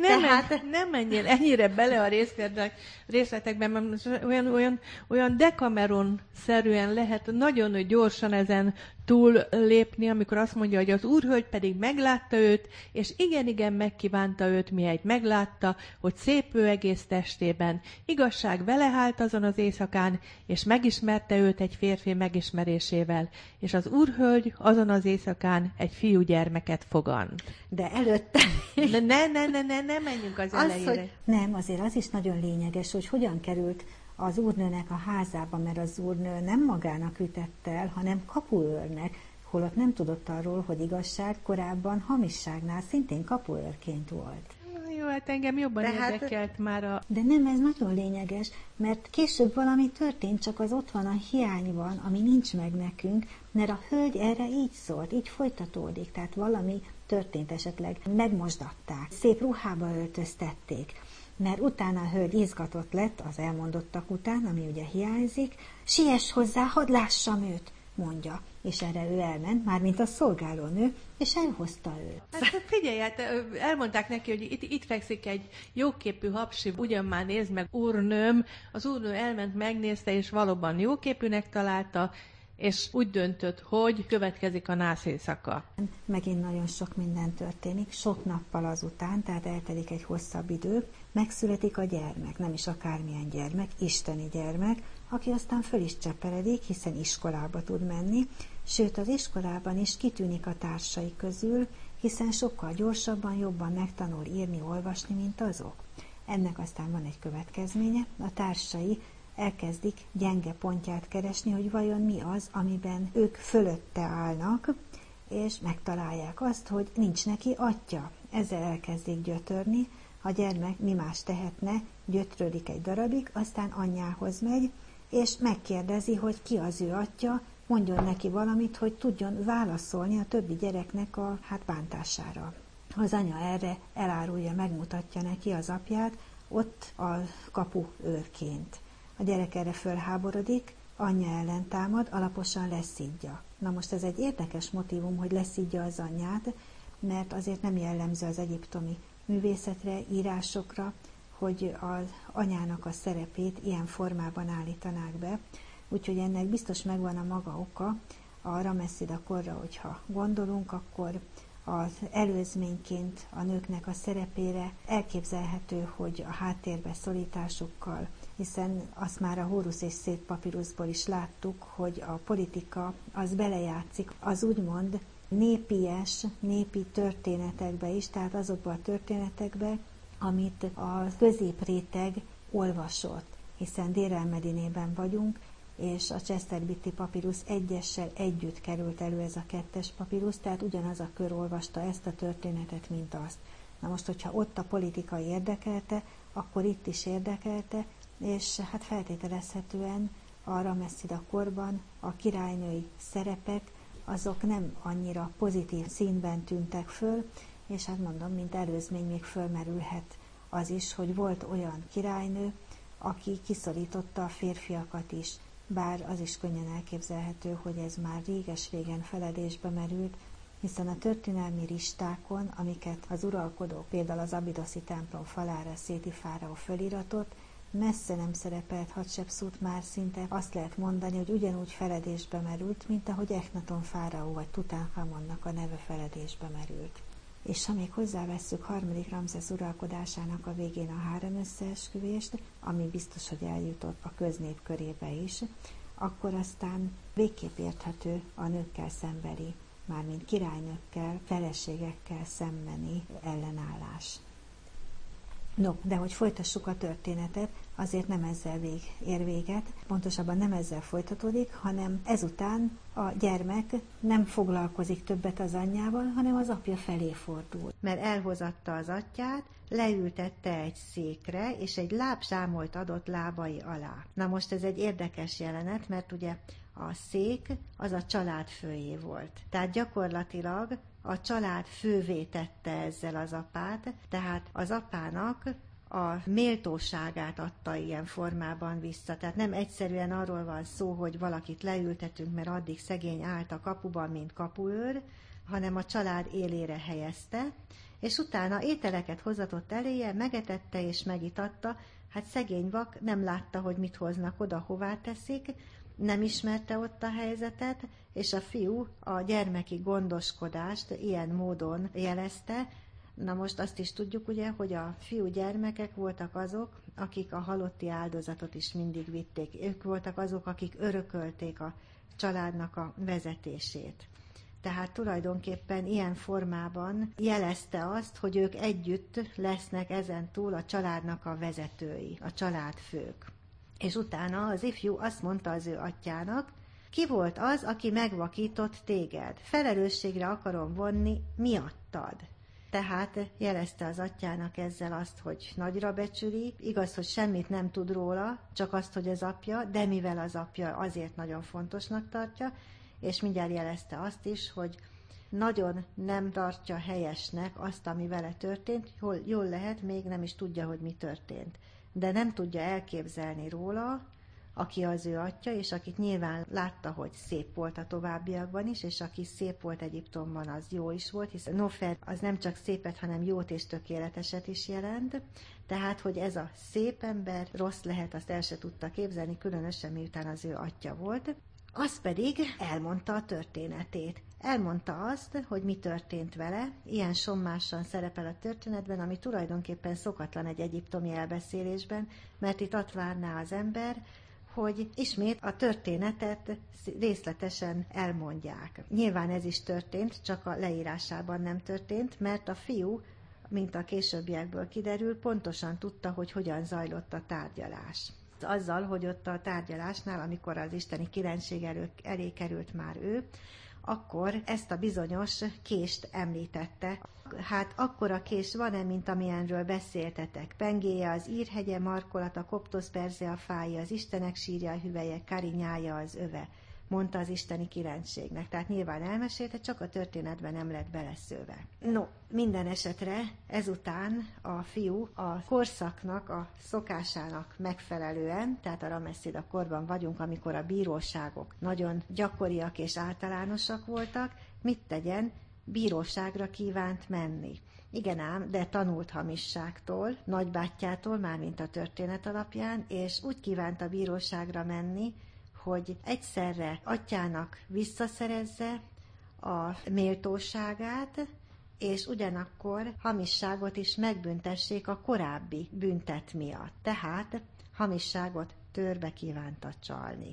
Nem menjél ennyire bele a részletekben, mert olyan Decameron-szerűen lehet nagyon gyorsan ezen túl lépni, amikor azt mondja, hogy az úrhölgy pedig meglátta őt, és igen, megkívánta őt, mihelyt meglátta, hogy szép ő egész testében. Igazság vele állt azon az éjszakán, és megismerte őt egy férfi megismerésével, és az úrhölgy azon az éjszakán egy fiúgyermeket fogant.
De előtte...
Ne menjünk az elejére.
Hogy nem, azért az is nagyon lényeges, hogy hogyan került az úrnőnek a házába, mert az úrnő nem magának ütette el, hanem kapuőrnek, holott nem tudott arról, hogy igazság korábban hamisságnál szintén kapuőrként volt.
Jó, hát engem jobban érdekelt már a...
De nem, ez nagyon lényeges, mert később valami történt, csak az ott van a hiány van, ami nincs meg nekünk, mert a hölgy erre így szólt, így folytatódik, tehát valami történt esetleg, megmosdatták, szép ruhába öltöztették, mert utána a hölgy izgatott lett az elmondottak után, ami ugye hiányzik, siess hozzá, hadd lássam őt, mondja, és erre ő elment, mármint a szolgálónő, és elhozta őt.
Hát figyelj, hát elmondták neki, hogy itt fekszik egy jóképű hapsi, ugyan már nézd meg, úrnőm. Az úrnő elment, megnézte, és valóban jóképűnek találta, és úgy döntött, hogy következik a nász éjszaka.
Megint nagyon sok minden történik, sok nappal azután, tehát eltelik egy hosszabb idő, megszületik a gyermek, nem is akármilyen gyermek, isteni gyermek, aki aztán föl is cseperedik, hiszen iskolába tud menni, sőt az iskolában is kitűnik a társai közül, hiszen sokkal gyorsabban, jobban megtanul írni, olvasni, mint azok. Ennek aztán van egy következménye, a társai elkezdik gyenge pontját keresni, hogy vajon mi az, amiben ők fölötte állnak, és megtalálják azt, hogy nincs neki atya. Ezzel elkezdik gyötörni, a gyermek mi más tehetne, gyötrődik egy darabig, aztán anyjához megy, és megkérdezi, hogy ki az ő atya, mondjon neki valamit, hogy tudjon válaszolni a többi gyereknek a bántására. Az anya erre elárulja, megmutatja neki az apját, ott a kapu őrként. A gyerek erre fölháborodik, anyja ellen támad, alaposan leszidja. Na most ez egy érdekes motívum, hogy leszidja az anyját, mert azért nem jellemző az egyiptomi művészetre, írásokra, hogy az anyának a szerepét ilyen formában állítanák be. Úgyhogy ennek biztos megvan a maga oka. A Rameszida korra, hogyha gondolunk, akkor az előzményként a nőknek a szerepére elképzelhető, hogy a háttérbe szorításukkal, hiszen azt már a Hórusz és Szét papiruszból is láttuk, hogy a politika az belejátszik az úgymond népi történetekbe is, tehát azokba a történetekbe, amit a középréteg olvasott, hiszen Dér el-Medinében vagyunk, és a Chesterbiti papirusz egyessel együtt került elő ez a 2. papirusz, tehát ugyanaz a kör olvasta ezt a történetet, mint azt. Na most, hogyha ott a politika érdekelte, akkor itt is érdekelte, és feltételezhetően a Rameszida korban a királynői szerepek azok nem annyira pozitív színben tűntek föl, és mondom, mint előzmény még fölmerülhet az is, hogy volt olyan királynő, aki kiszorította a férfiakat is, bár az is könnyen elképzelhető, hogy ez már réges-régen feledésbe merült, hiszen a történelmi listákon, amiket az uralkodók, például az abidoszi templom falára Széti fáraó föliratott, messze nem szerepelt Hatshepsut, már szinte azt lehet mondani, hogy ugyanúgy feledésbe merült, mint ahogy Echnaton fáraó vagy Tutankamonnak a neve feledésbe merült. És ha még hozzávesszük 3. Ramszesz uralkodásának a végén a hárem összeesküvést, ami biztos, hogy eljutott a köznép körébe is, akkor aztán végképp érthető a nőkkel szembeni, mármint királynőkkel, feleségekkel szembeni ellenállás. No, de hogy folytassuk a történetet, azért nem ezzel ér véget, pontosabban nem ezzel folytatódik, hanem ezután a gyermek nem foglalkozik többet az anyjával, hanem az apja felé fordul. Mert elhozatta az atyát, leültette egy székre, és egy lábzsámolyt adott lábai alá. Na most ez egy érdekes jelenet, mert ugye a szék az a család főjé volt. Tehát gyakorlatilag a család fővé tette ezzel az apát, tehát az apának a méltóságát adta ilyen formában vissza. Tehát nem egyszerűen arról van szó, hogy valakit leültetünk, mert addig szegény állt a kapuban, mint kapuőr, hanem a család élére helyezte, és utána ételeket hozatott eléje, megetette és megitatta. Hát szegény vak nem látta, hogy mit hoznak oda, hová teszik, nem ismerte ott a helyzetet, és a fiú a gyermeki gondoskodást ilyen módon jelezte. Na most azt is tudjuk ugye, hogy a fiú gyermekek voltak azok, akik a halotti áldozatot is mindig vitték. Ők voltak azok, akik örökölték a családnak a vezetését. Tehát tulajdonképpen ilyen formában jelezte azt, hogy ők együtt lesznek ezentúl a családnak a vezetői, a családfők. És utána az ifjú azt mondta az ő atyának, ki volt az, aki megvakított téged? Felelősségre akarom vonni miattad. Tehát jelezte az atyának ezzel azt, hogy nagyra becsüli, igaz, hogy semmit nem tud róla, csak azt, hogy az apja, de mivel az apja azért nagyon fontosnak tartja, és mindjárt jelezte azt is, hogy nagyon nem tartja helyesnek azt, ami vele történt, jól lehet, még nem is tudja, hogy mi történt. De nem tudja elképzelni róla, aki az ő atya, és akit nyilván látta, hogy szép volt a továbbiakban is, és aki szép volt Egyiptomban, az jó is volt, hiszen Nofer az nem csak szépet, hanem jót és tökéleteset is jelent. Tehát, hogy ez a szép ember rossz lehet, azt el se tudta képzelni, különösen miután az ő atya volt. Az pedig elmondta a történetét. Elmondta azt, hogy mi történt vele, ilyen sommásan szerepel a történetben, ami tulajdonképpen szokatlan egy egyiptomi elbeszélésben, mert itt azt várná az ember,
hogy ismét a történetet részletesen elmondják. Nyilván ez is történt, csak a leírásában nem történt, mert a fiú, mint a későbbiekből kiderül, pontosan tudta, hogy hogyan zajlott a tárgyalás. Azzal, hogy ott a tárgyalásnál, amikor az isteni királység elé került már ő, akkor ezt a bizonyos kést említette. Hát akkora kés van-e, mint amilyenről beszéltetek? Pengéje az írhegye, markolata, Koptosz Perzea fája, az istenek sírja, hüvelye, karinyája az öve, mondta az isteni királységnek. Tehát nyilván elmesélte, csak a történetben nem lett beleszőve. No, minden esetre ezután a fiú a korszaknak, a szokásának megfelelően, tehát a Rameszida korban vagyunk, amikor a bíróságok nagyon gyakoriak és általánosak voltak, mit tegyen? Bíróságra kívánt menni. Igen ám, de tanult hamisságtól, nagybátyjától, mármint a történet alapján, és úgy kívánt a bíróságra menni, hogy egyszerre atyának visszaszerezze a méltóságát, és ugyanakkor hamisságot is megbüntessék a korábbi büntet miatt. Tehát hamisságot törbe kívánta csalni.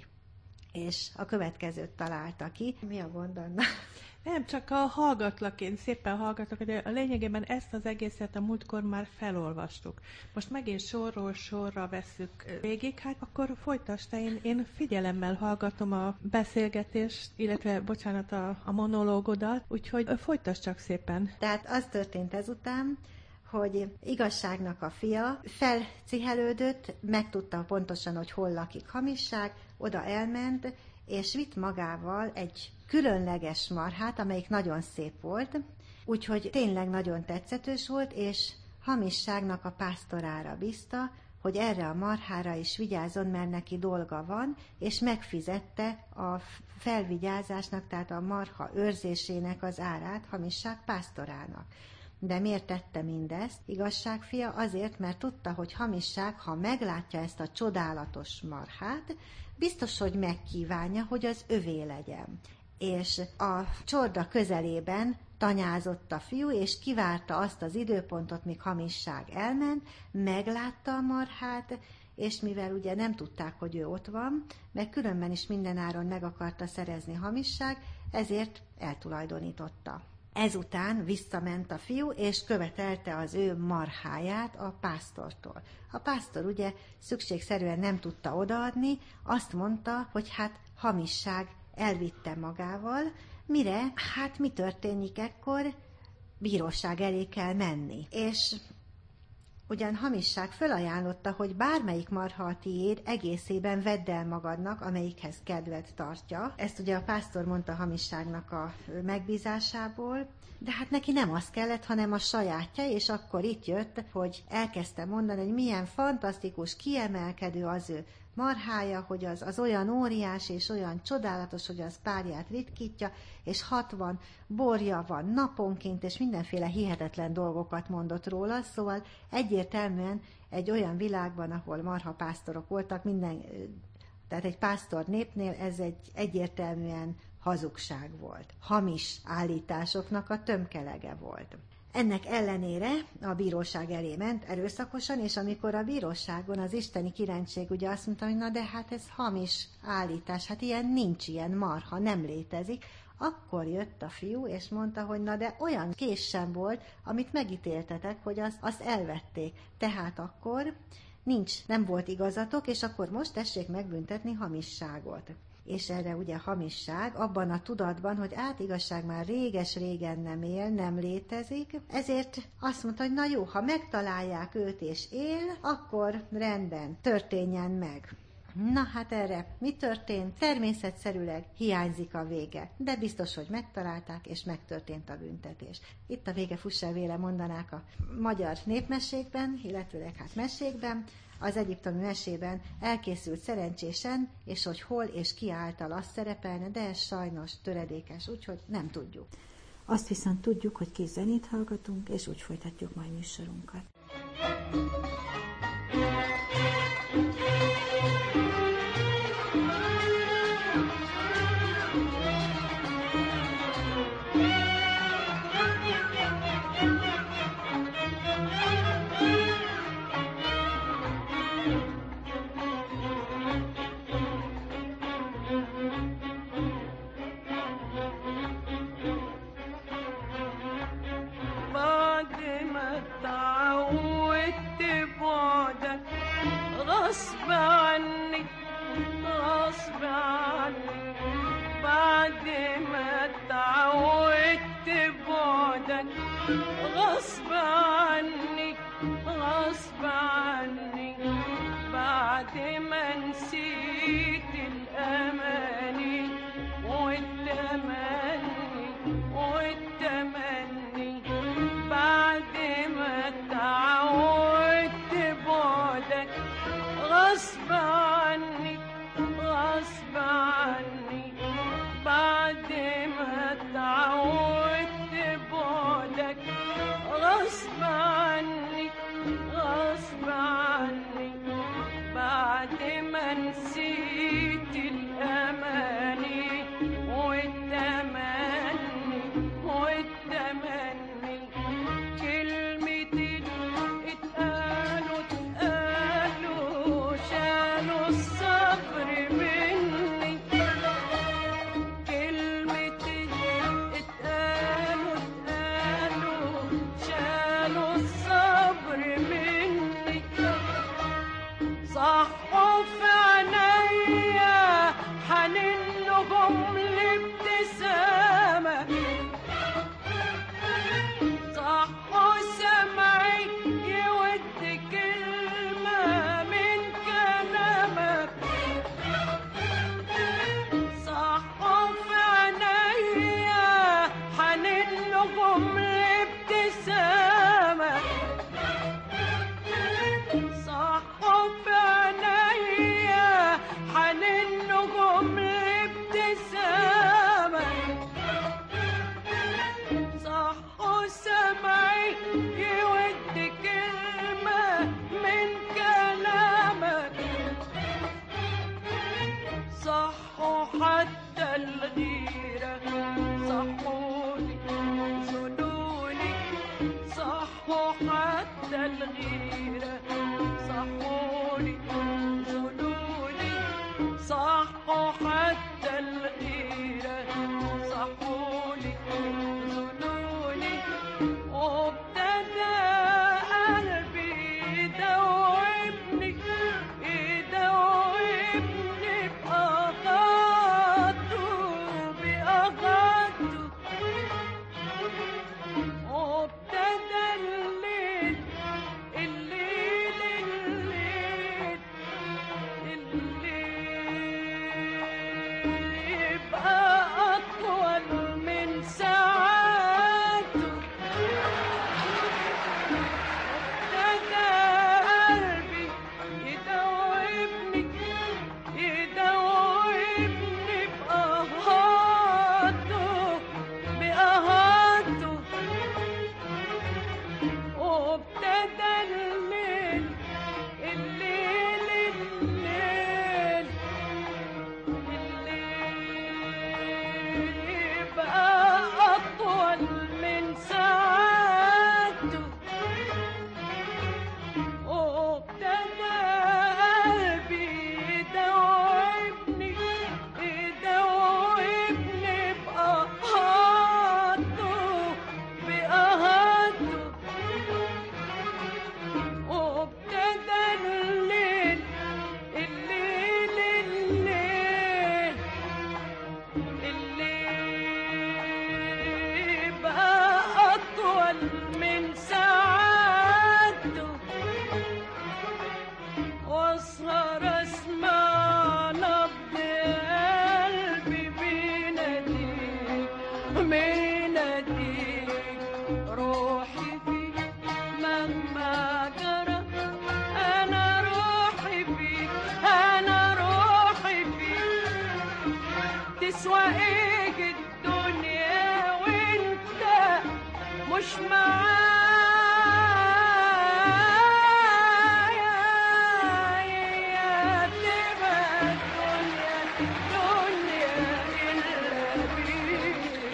És a következőt találta ki. Mi a gond, Anna?
Nem, csak a hallgatlak, én szépen hallgatok, de a lényegében ezt az egészet a múltkor már felolvastuk. Most megint sorról sorra vesszük végig, hát akkor folytasd te, én figyelemmel hallgatom a beszélgetést, illetve, bocsánat, a monológodat, úgyhogy folytasd csak szépen.
Tehát az történt ezután, hogy igazságnak a fia felcihelődött, megtudta pontosan, hogy hol lakik hamisság, oda elment, és vitt magával egy különleges marhát, amelyik nagyon szép volt, úgyhogy tényleg nagyon tetszetős volt, és hamisságnak a pásztorára bízta, hogy erre a marhára is vigyázzon, mert neki dolga van, és megfizette a felvigyázásnak, tehát a marha őrzésének az árát hamisság pásztorának. De miért tette mindezt? Igazság fia azért, mert tudta, hogy hamisság, ha meglátja ezt a csodálatos marhát, biztos, hogy megkívánja, hogy az övé legyen. És a csorda közelében tanyázott a fiú, és kivárta azt az időpontot, míg hamisság elment, meglátta a marhát, és mivel ugye nem tudták, hogy ő ott van, meg különben is mindenáron meg akarta szerezni hamisság, ezért eltulajdonította. Ezután visszament a fiú, és követelte az ő marháját a pásztortól. A pásztor ugye szükségszerűen nem tudta odaadni, azt mondta, hogy hát hamisság elvitte magával, mire, hát mi történik ekkor? Bíróság elé kell menni. És ugyan hamisság felajánlotta, hogy bármelyik marha a tiéd, egészében vedd el magadnak, amelyikhez kedved tartja. Ezt ugye a pásztor mondta hamisságnak a megbízásából, de hát neki nem az kellett, hanem a sajátja, és akkor itt jött, hogy elkezdte mondani, hogy milyen fantasztikus, kiemelkedő az ő marhája, hogy az olyan óriás és olyan csodálatos, hogy az párját ritkítja, és 60 borja van naponként, és mindenféle hihetetlen dolgokat mondott róla, szóval egyértelműen egy olyan világban, ahol marhapásztorok voltak, tehát egy pásztor népnél ez egy egyértelműen hazugság volt. Hamis állításoknak a tömkelege volt. Ennek ellenére a bíróság elé ment erőszakosan, és amikor a bíróságon az isteni királység ugye azt mondta, hogy na de hát ez hamis állítás, hát ilyen nincs, ilyen marha, nem létezik, akkor jött a fiú, és mondta, hogy na de olyan kés sem volt, amit megítéltetek, hogy azt elvették. Tehát akkor nem volt igazatok, és akkor most tessék megbüntetni hamisságot. És erre ugye hamisság, abban a tudatban, hogy igazság már réges-régen nem él, nem létezik, ezért azt mondta, hogy na jó, ha megtalálják őt és él, akkor rendben, történjen meg. Na hát erre mi történt? Természetszerűleg hiányzik a vége, de biztos, hogy megtalálták, és megtörtént a büntetés. Itt a vége fuss el véle mondanák a magyar népmesékben, illetőleg hát mesékben, az egyiptomi mesében elkészült szerencsésen, és hogy hol és ki által azt szerepelne, de ez sajnos töredékes, úgyhogy nem tudjuk.
Azt viszont tudjuk, hogy kis zenét hallgatunk, és úgy folytatjuk majd műsorunkat.
غصب عني غصب عني بعد ما نسيت الأماني والتمني والتمني بعد ما تعودت بعدك غصب عني غصب عني بعد ما تعودت بعدك غصب عني غصب عني بعد ما نسيت الأماني والتمني والتمني كلمتين اتقالوا اتقالوا شالوا الصبر مني كلمتين اتقالوا اتقالوا شالوا الصبر مني صحوا في عينيا حنين لهم الابتسامة صحوا سمعي يود كلمة من كلامك صحوا في عينيا حنين لهم الابتسامة صحوا في عينيا حنين لهم الابتسامة صحوا سمعي يود كلمة من كلامك صحوا حتى الغيرة صحوني زنوني صحوا حتى الغيرة صحوني زنوني صحوا حتى الغيرة صحوني زنوني وابتدى قلبي يدوبني يدوبني بأغاته بأغاته وابتدى الليل الليل الليل الليل يبقى أطول من ساعاته ابتدى قلبي يدوبني يدوبني بأهاته بأهاته وابتدى الليل الليل الليل الليل يبقى أطول من ساعاته وابتدى قلبي يدوبني يدوبني بأهاته بأهاته وابتدى الليل الليل الليل الليل يبقى أطول من ساعاته واسهر اسمع نبض قلبي بيناديك بيناديك روحي فيك مهما جرى انا روحي فيك انا روحي فيك تسوى ايه الدنيا وانت مش معايا تبقى الدنيا دنيا إلا بيك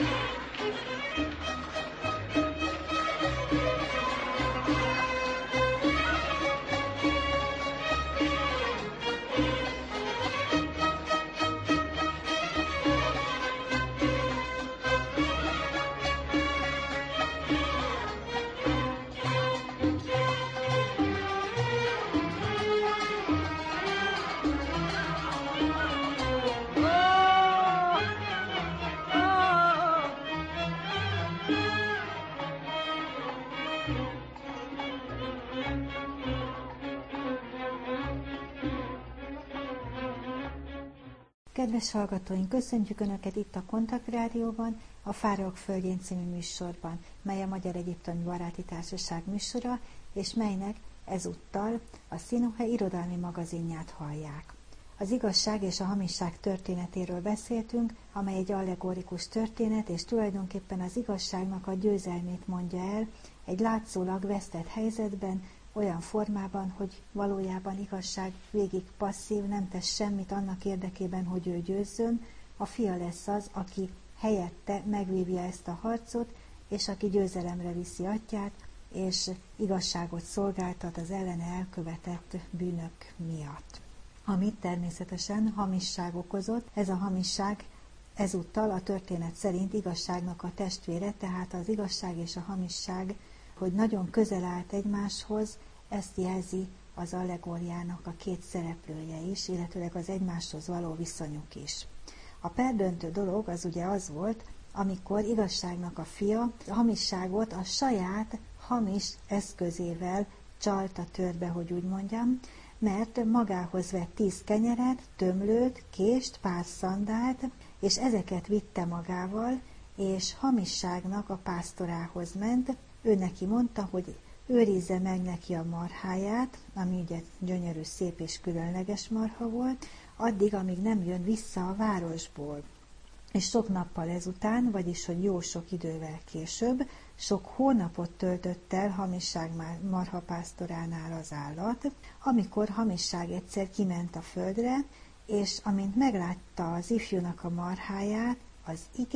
Kedves hallgatóink, köszöntjük Önöket itt a Kontakt Rádióban, a Fáraók Földjén című műsorban, mely a Magyar Egyiptomi Baráti Társaság műsora, és melynek ezúttal a Színóhe irodalmi magazinját hallják. Az igazság és a hamisság történetéről beszéltünk, amely egy allegorikus történet, és tulajdonképpen az igazságnak a győzelmét mondja el egy látszólag vesztett helyzetben, olyan formában, hogy valójában igazság végig passzív, nem tesz semmit annak érdekében, hogy ő győzzön. A fia lesz az, aki helyette megvívja ezt a harcot, és aki győzelemre viszi atyát, és igazságot szolgáltat az ellene elkövetett bűnök miatt. Amit természetesen hamisság okozott, ez a hamisság ezúttal a történet szerint igazságnak a testvére, tehát az igazság és a hamisság, hogy nagyon közel állt egymáshoz, ezt jelzi az allegóriának a két szereplője is, illetőleg az egymáshoz való viszonyuk is. A perdöntő dolog az ugye az volt, amikor igazságnak a fia a hamisságot a saját hamis eszközével csalta törbe, hogy úgy mondjam, mert magához vett 10 kenyeret, tömlőt, kést, pár szandált, és ezeket vitte magával, és hamisságnak a pásztorához ment. Ő neki mondta, hogy őrizze meg neki a marháját, ami ugye gyönyörű, szép és különleges marha volt, addig, amíg nem jön vissza a városból. És sok nappal ezután, vagyis hogy jó sok idővel később, sok hónapot töltött el hamisság marhapásztoránál az állat, amikor hamisság egyszer kiment a földre, és amint meglátta az ifjúnak a marháját, az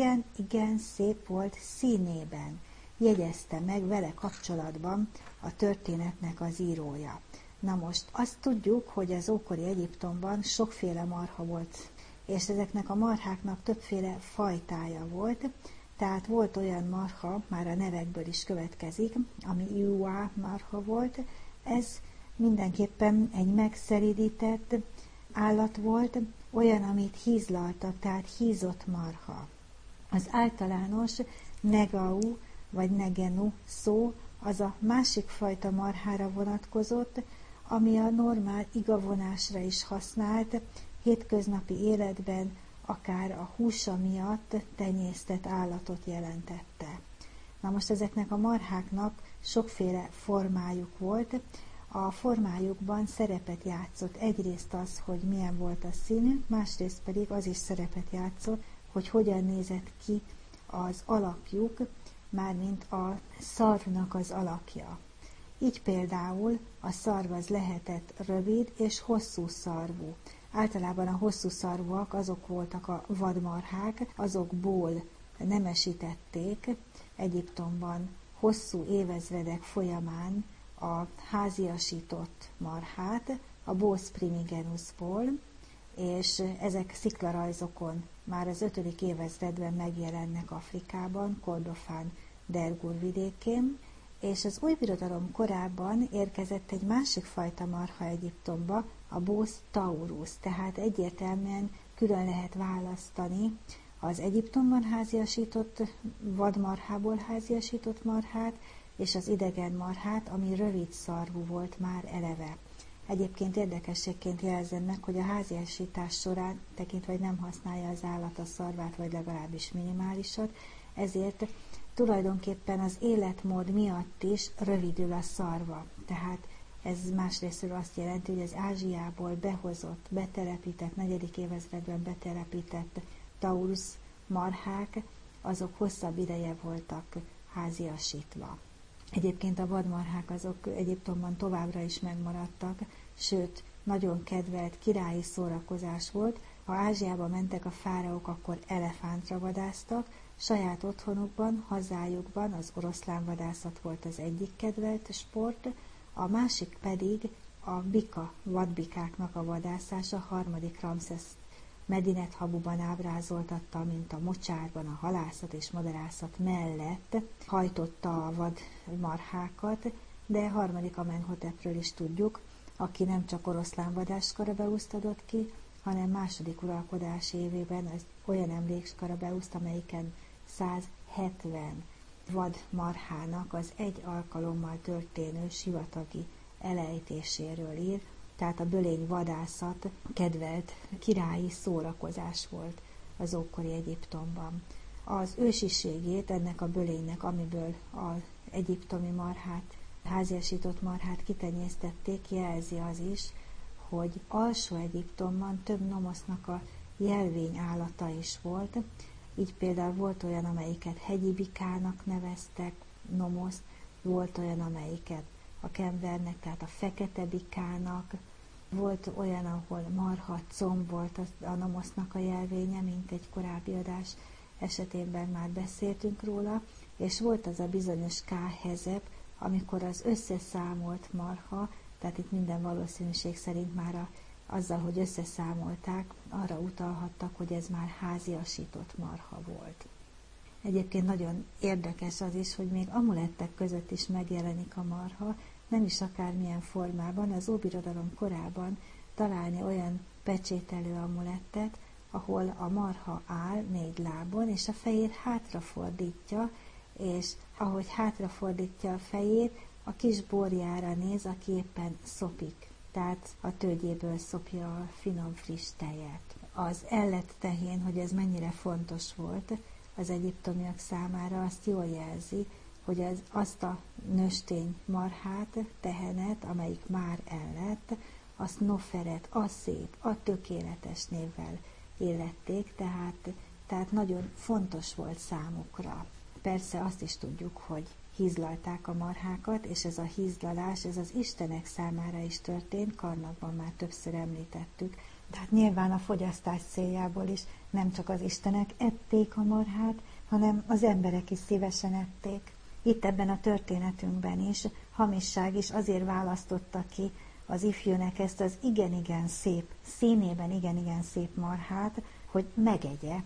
igen szép volt színében, jegyezte meg vele kapcsolatban a történetnek az írója. Na most azt tudjuk, hogy az ókori Egyiptomban sokféle marha volt, és ezeknek a marháknak többféle fajtája volt, tehát volt olyan marha, már a nevekből is következik, ami Iuá marha volt, ez mindenképpen egy megszeridített állat volt, olyan, amit hízlaltak, tehát hízott marha. Az általános negau vagy negenu szó az a másik fajta marhára vonatkozott, ami a normál igavonásra is használt, hétköznapi életben akár a húsa miatt tenyésztett állatot jelentette. Na most ezeknek a marháknak sokféle formájuk volt, a formájukban szerepet játszott egyrészt az, hogy milyen volt a színük, másrészt pedig az is szerepet játszott, hogy hogyan nézett ki az alakjuk, mármint a szarvnak az alakja. Így például a szarv az lehetett rövid és hosszú szarvú. Általában a hosszú szarvúak azok voltak a vadmarhák, azokból nemesítették Egyiptomban hosszú évezredek folyamán a háziasított marhát, a Bos primigenusból, és ezek sziklarajzokon már az 5. évezredben megjelennek Afrikában, Kordofán, Dergur vidékén, és az új birodalom korában érkezett egy másik fajta marha Egyiptomba, a Bos taurus, tehát egyértelműen külön lehet választani az Egyiptomban háziasított vadmarhából háziasított marhát, és az idegen marhát, ami rövid szarvú volt már eleve. Egyébként érdekességként jelzem meg, hogy a háziasítás során tekintve, hogy nem használja az állat a szarvát, vagy legalábbis minimálisat, ezért tulajdonképpen az életmód miatt is rövidül a szarva. Tehát ez másrésztről azt jelenti, hogy az Ázsiából behozott, betelepített, 4. évezredben betelepített taurus marhák, azok hosszabb ideje voltak háziasítva. Egyébként a vadmarhák azok Egyiptomban továbbra is megmaradtak, sőt, nagyon kedvelt királyi szórakozás volt. Ha Ázsiába mentek a fáraók, akkor elefántra vadásztak, saját otthonukban, hazájukban az oroszlánvadászat volt az egyik kedvelt sport, a másik pedig a bika, vadbikáknak a vadászása. 3. Ramszesz Medinet Habuban ábrázoltatta, mint a mocsárban a halászat és madarászat mellett hajtotta a vadmarhákat, de 3. Amenhotepről is tudjuk, aki nem csak oroszlánvadászskarabeuszt adott ki, hanem második uralkodási évében az olyan emlékskarabeuszt, amelyiken 170 vadmarhának az egy alkalommal történő sivatagi elejtéséről ír, tehát a bölényvadászat kedvelt királyi szórakozás volt az ókori Egyiptomban. Az ősiségét ennek a bölénynek, amiből az egyiptomi marhát, háziasított marhát kitenyésztették, jelzi az is, hogy alsó Egyiptomban több nomosznak a jelvény állata is volt. Így például volt olyan, amelyiket hegyi bikának neveztek, nomoszt, volt olyan, amelyiket a kemvernek, tehát a fekete bikának, volt olyan, ahol marha comb volt a nomosznak a jelvénye, mint egy korábbi adás esetében már beszéltünk róla, és volt az a bizonyos káhezep, amikor az összeszámolt marha, tehát itt minden valószínűség szerint már azzal, hogy összeszámolták, arra utalhattak, hogy ez már háziasított marha volt. Egyébként nagyon érdekes az is, hogy még amulettek között is megjelenik a marha, nem is akármilyen formában, az Óbirodalom korában találni olyan pecsételő amulettet, ahol a marha áll 4 lábon, és a fejét hátrafordítja, és ahogy hátrafordítja a fejét, a kis borjára néz, aki éppen szopik, tehát a tőgyéből szopja a finom friss tejet. Az ellet tehén, hogy ez mennyire fontos volt az egyiptomiak számára, azt jól jelzi, hogy azt a nőstény marhát, tehenet, amelyik már ellett, azt Noferet, a szép, a tökéletes névvel illették, tehát nagyon fontos volt számukra. Persze azt is tudjuk, hogy hízlalták a marhákat, és ez a hízlalás, ez az istenek számára is történt, Karnakban már többször említettük. Tehát nyilván a fogyasztás céljából is nem csak az istenek ették a marhát, hanem az emberek is szívesen ették. Itt ebben a történetünkben is hamisság is azért választotta ki az ifjúnek ezt az igen-igen szép, színében igen-igen szép marhát, hogy megegye,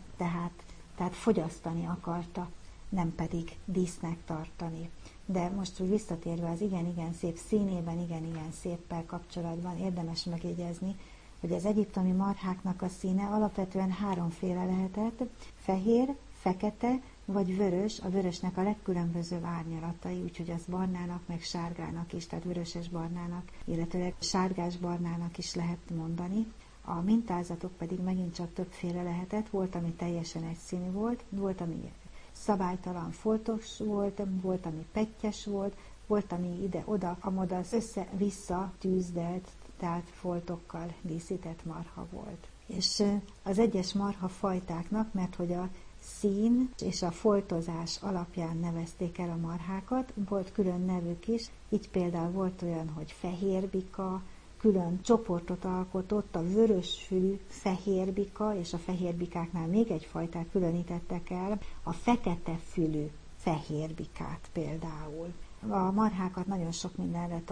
tehát fogyasztani akarta, nem pedig dísznek tartani. De most úgy visszatérve az igen-igen szép színében, igen-igen széppel kapcsolatban érdemes megjegyezni, hogy az egyiptomi marháknak a színe alapvetően 3 lehetett, fehér, fekete vagy vörös, a vörösnek a legkülönbözőbb árnyalatai, úgyhogy az barnának, meg sárgának is, tehát vöröses barnának, illetőleg sárgás barnának is lehet mondani. A mintázatok pedig megint csak többféle lehetett, volt, ami teljesen egyszínű volt, ami szabálytalan foltos volt, ami pettyes volt, ami ide-oda, amoda az össze-vissza tűzdelt, tehát foltokkal díszített marha volt. És az egyes marha fajtáknak, mert hogy a szín és a foltozás alapján nevezték el a marhákat, volt külön nevük is, így például volt olyan, hogy fehérbika, külön csoportot alkotott a vörösfülű fehérbika, és a fehérbikáknál még egy fajtát különítettek el, a feketefülű fehérbikát például. A marhákat nagyon sok mindenre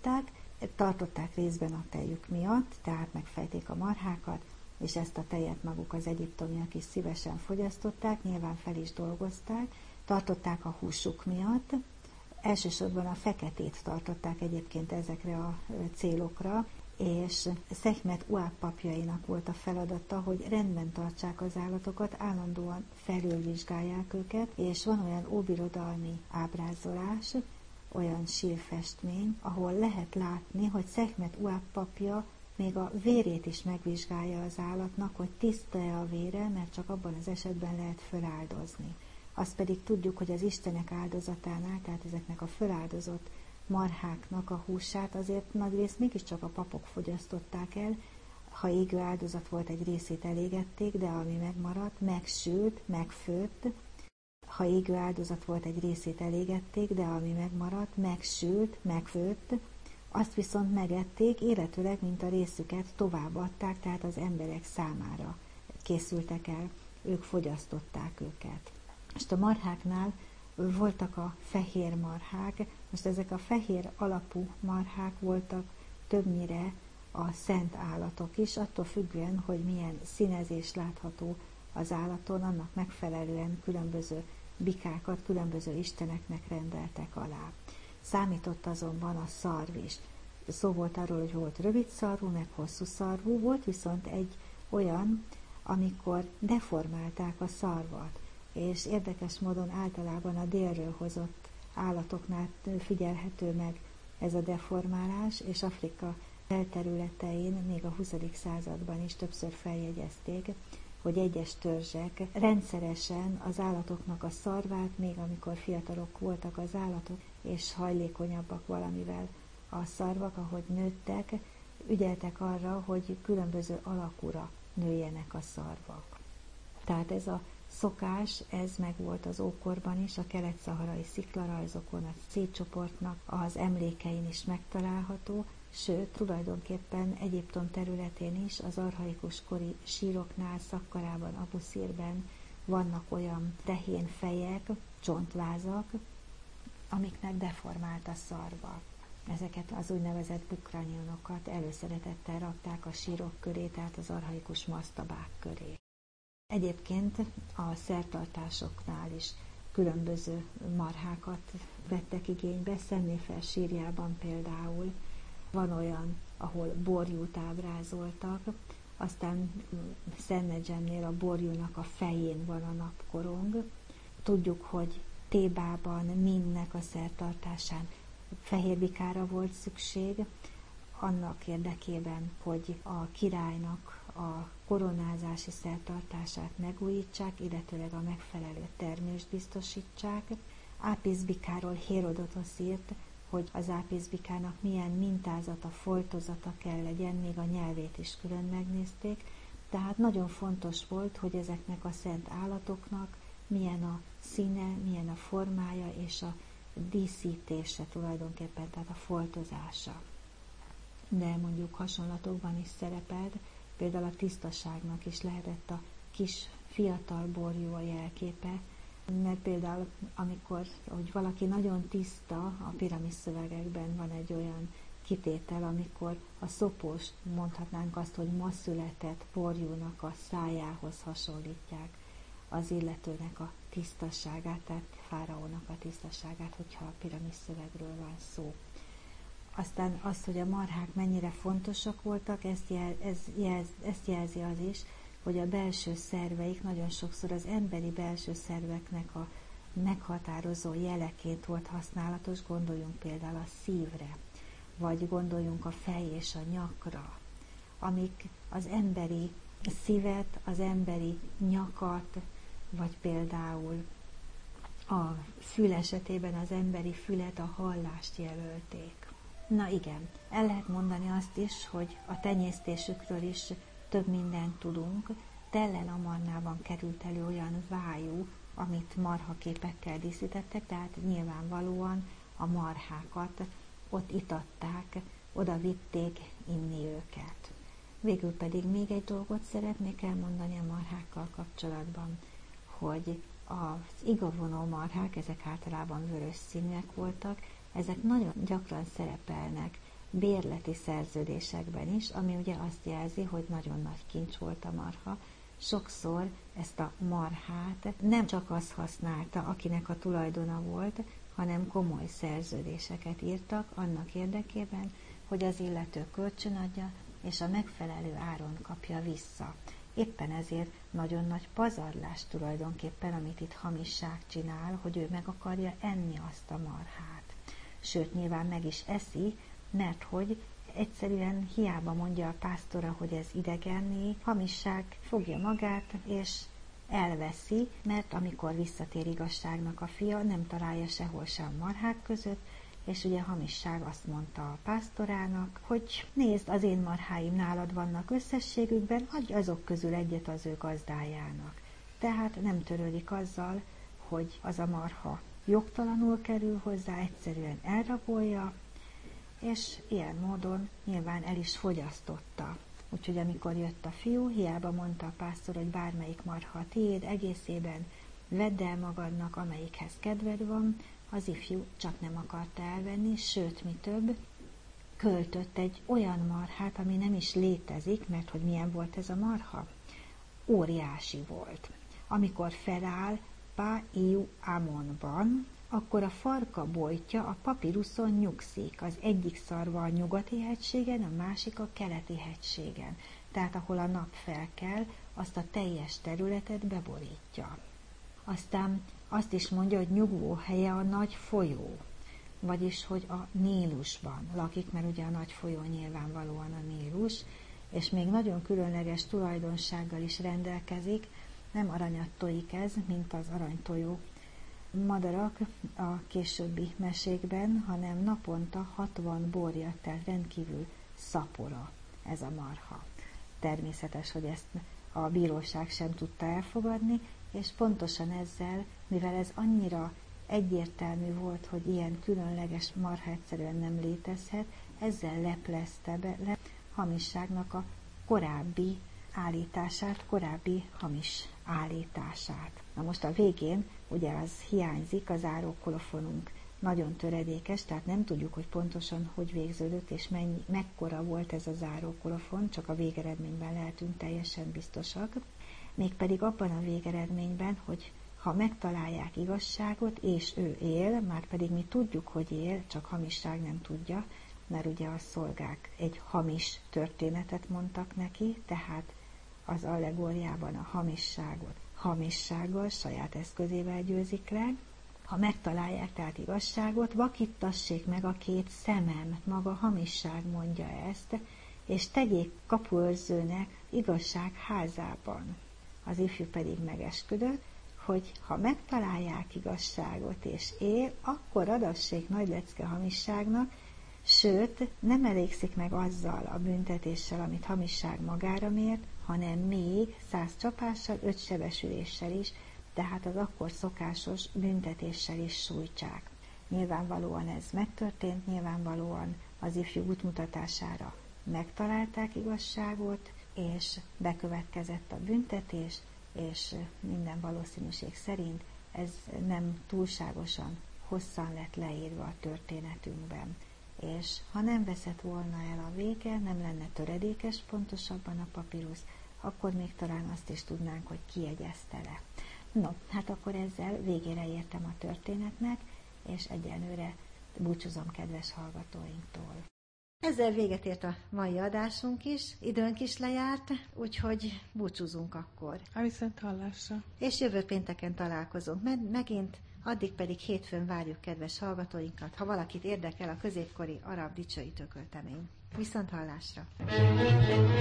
tartották részben a tejük miatt, tehát megfejték a marhákat, és ezt a tejet maguk az egyiptomiak is szívesen fogyasztották, nyilván fel is dolgozták, tartották a húsuk miatt, elsősorban a feketét tartották egyébként ezekre a célokra, és Szehmet Uáp papjainak volt a feladata, hogy rendben tartsák az állatokat, állandóan felülvizsgálják őket, és van olyan óbirodalmi ábrázolás, olyan sírfestmény, ahol lehet látni, hogy Szehmet Uáp papja még a vérét is megvizsgálja az állatnak, hogy tiszta-e a vére, mert csak abban az esetben lehet föláldozni. Azt pedig tudjuk, hogy az istenek áldozatánál, tehát ezeknek a föláldozott marháknak a húsát azért nagyrészt mégiscsak a papok fogyasztották el, ha égő áldozat volt, egy részét elégették, de ami megmaradt, megsült, megfőtt, ha égő áldozat volt, egy részét elégették, de ami megmaradt, megsült, megfőtt, azt viszont megették, illetőleg, mint a részüket továbbadták, tehát az emberek számára készültek el, ők fogyasztották őket. Most a marháknál voltak a fehér marhák, most ezek a fehér alapú marhák voltak többnyire a szent állatok is, attól függően, hogy milyen színezés látható az állaton, annak megfelelően különböző bikákat különböző isteneknek rendeltek alá. Számított azonban a szarv is. Szó volt arról, hogy volt rövid szarvú, meg hosszú szarvú, volt viszont egy olyan, amikor deformálták a szarvat, és érdekes módon általában a délről hozott állatoknál figyelhető meg ez a deformálás, és Afrika elterületein még a 20. században is többször feljegyezték, hogy egyes törzsek rendszeresen az állatoknak a szarvát, még amikor fiatalok voltak az állatok, és hajlékonyabbak valamivel a szarvak, ahogy nőttek, ügyeltek arra, hogy különböző alakúra nőjenek a szarvak. Tehát ez a szokás, ez megvolt az ókorban is, a kelet-szaharai sziklarajzokon, a C-csoportnak az emlékein is megtalálható, sőt, tulajdonképpen Egyiptom területén is, az archaikus kori síroknál, Szakkarában, Abu-Szírben vannak olyan tehénfejek, csontvázak, amiknek deformált a szarva. Ezeket az úgynevezett bukranionokat előszeretettel rakták a sírok köré, tehát az archaikus masztabák köré. Egyébként a szertartásoknál is különböző marhákat vettek igénybe. Szentnéfer sírjában például van olyan, ahol borjút ábrázoltak, aztán Szentnedzsemnél a borjúnak a fején van a napkorong. Tudjuk, hogy Thébában mindnek a szertartásán fehérbikára volt szükség, annak érdekében, hogy a királynak a koronázási szertartását megújítsák, illetőleg a megfelelő termést biztosítsák. Ápiszbikáról Hérodotosz írt, hogy az ápiszbikának milyen mintázata, foltozata kell legyen, még a nyelvét is külön megnézték. Tehát nagyon fontos volt, hogy ezeknek a szent állatoknak milyen a színe, milyen a formája és a díszítése tulajdonképpen, tehát a foltozása. De mondjuk hasonlatokban is szerepelt, például a tisztaságnak is lehetett a kis fiatal borjú a jelképe, mert például amikor hogy valaki nagyon tiszta, a piramis szövegekben van egy olyan kitétel, amikor a szopós, mondhatnánk azt, hogy ma született borjúnak a szájához hasonlítják az illetőnek a tisztaságát, tehát fáraónak a tisztaságát, hogyha a piramis szövegről van szó. Aztán azt, hogy a marhák mennyire fontosak voltak, ezt jelzi az is, hogy a belső szerveik nagyon sokszor az emberi belső szerveknek a meghatározó jeleként volt használatos, gondoljunk például a szívre, vagy gondoljunk a fej és a nyakra, amik az emberi szívet, az emberi nyakat, vagy például a fül esetében az emberi fület, a hallást jelölték. Na igen, el lehet mondani azt is, hogy a tenyésztésükről is több mindent tudunk. Tellel Amarnában került elő olyan vájú, amit marhaképekkel díszítettek, tehát nyilvánvalóan a marhákat ott itatták, oda vitték inni őket. Végül pedig még egy dolgot szeretnék elmondani a marhákkal kapcsolatban, hogy az igavonó marhák, ezek általában vörös színűek voltak, ezek nagyon gyakran szerepelnek bérleti szerződésekben is, ami ugye azt jelzi, hogy nagyon nagy kincs volt a marha. Sokszor ezt a marhát nem csak az használta, akinek a tulajdona volt, hanem komoly szerződéseket írtak annak érdekében, hogy az illető kölcsönadja, és a megfelelő áron kapja vissza. Éppen ezért nagyon nagy pazarlás tulajdonképpen, amit itt hamisság csinál, hogy ő meg akarja enni azt a marhát. Sőt, nyilván meg is eszi, mert hogy egyszerűen hiába mondja a pásztora, hogy ez idegenné, hamisság fogja magát, és elveszi, mert amikor visszatér igazságnak a fia, nem találja sehol sem marhák között, és ugye hamisság azt mondta a pásztorának, hogy nézd, az én marháim nálad vannak összességükben, adj azok közül egyet az ő gazdájának. Tehát nem törődik azzal, hogy az a marha jogtalanul kerül hozzá, egyszerűen elrabolja, és ilyen módon nyilván el is fogyasztotta. Úgyhogy amikor jött a fiú, hiába mondta a pásztor, hogy bármelyik marha a tiéd, egészében vedd el magadnak, amelyikhez kedved van, az ifjú csak nem akarta elvenni, sőt, mi több, költött egy olyan marhát, ami nem is létezik, mert hogy milyen volt ez a marha? Óriási volt. Amikor feláll Pá-iu Amonban, akkor a farka bojtja a papiruszon nyugszik, az egyik szarva a nyugati hegységen, a másik a keleti hegységen. Tehát ahol a nap felkel, azt a teljes területet beborítja. Aztán azt is mondja, hogy nyugvó helye a nagy folyó. vagyis hogy a Nílusban lakik, mert ugye a nagy folyó nyilvánvalóan a Nílus, és még nagyon különleges tulajdonsággal is rendelkezik, nem aranyat tojik ez, mint az aranytojó madarak a későbbi mesékben, hanem naponta 60 borja, tehát rendkívül szapora ez a marha. Természetes, hogy ezt a bíróság sem tudta elfogadni, és pontosan ezzel, mivel ez annyira egyértelmű volt, hogy ilyen különleges marha egyszerűen nem létezhet, ezzel leplezte be hamisságnak a korábbi állítását, korábbi hamis állítását. Na most a végén ugye az hiányzik, az zárókolofonunk nagyon töredékes, tehát nem tudjuk, hogy pontosan hogy végződött, és mekkora volt ez a zárókolofon, csak a végeredményben lehetünk teljesen biztosak. Mégpedig abban a végeredményben, hogy ha megtalálják igazságot, és ő él, már pedig mi tudjuk, hogy él, csak hamisság nem tudja, mert ugye a szolgák egy hamis történetet mondtak neki, tehát az allegóriában a hamissággal, saját eszközével győzik le. Ha megtalálják tehát igazságot, vakítassék meg a két szemem, maga hamisság mondja ezt, és tegyék kapuőrzőnek igazság házában. Az ifjú pedig megesküdött, hogy ha megtalálják igazságot és él, akkor adassék nagy lecke hamisságnak, sőt, nem elégszik meg azzal a büntetéssel, amit hamisság magára mért, hanem még 100 csapással, 5 sebesüléssel is, tehát az akkor szokásos büntetéssel is sújtsák. Nyilvánvalóan ez megtörtént, nyilvánvalóan az ifjú útmutatására megtalálták igazságot, és bekövetkezett a büntetés, és minden valószínűség szerint ez nem túlságosan hosszan lett leírva a történetünkben. És ha nem veszett volna el a vége, nem lenne töredékes pontosabban a papirusz, akkor még talán azt is tudnánk, hogy kiegyezte le. No, hát akkor ezzel végére értem a történetnek, és egyenlőre búcsúzom kedves hallgatóinktól.
Ezzel véget ért a mai adásunk is, időnk is lejárt, úgyhogy búcsúzunk akkor.
A viszonthallásra.
És jövő pénteken találkozunk megint, addig pedig hétfőn várjuk kedves hallgatóinkat, ha valakit érdekel a középkori arab dicsőítő költemény. Viszonthallásra!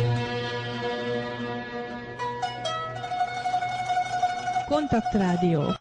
Kontaktrádió.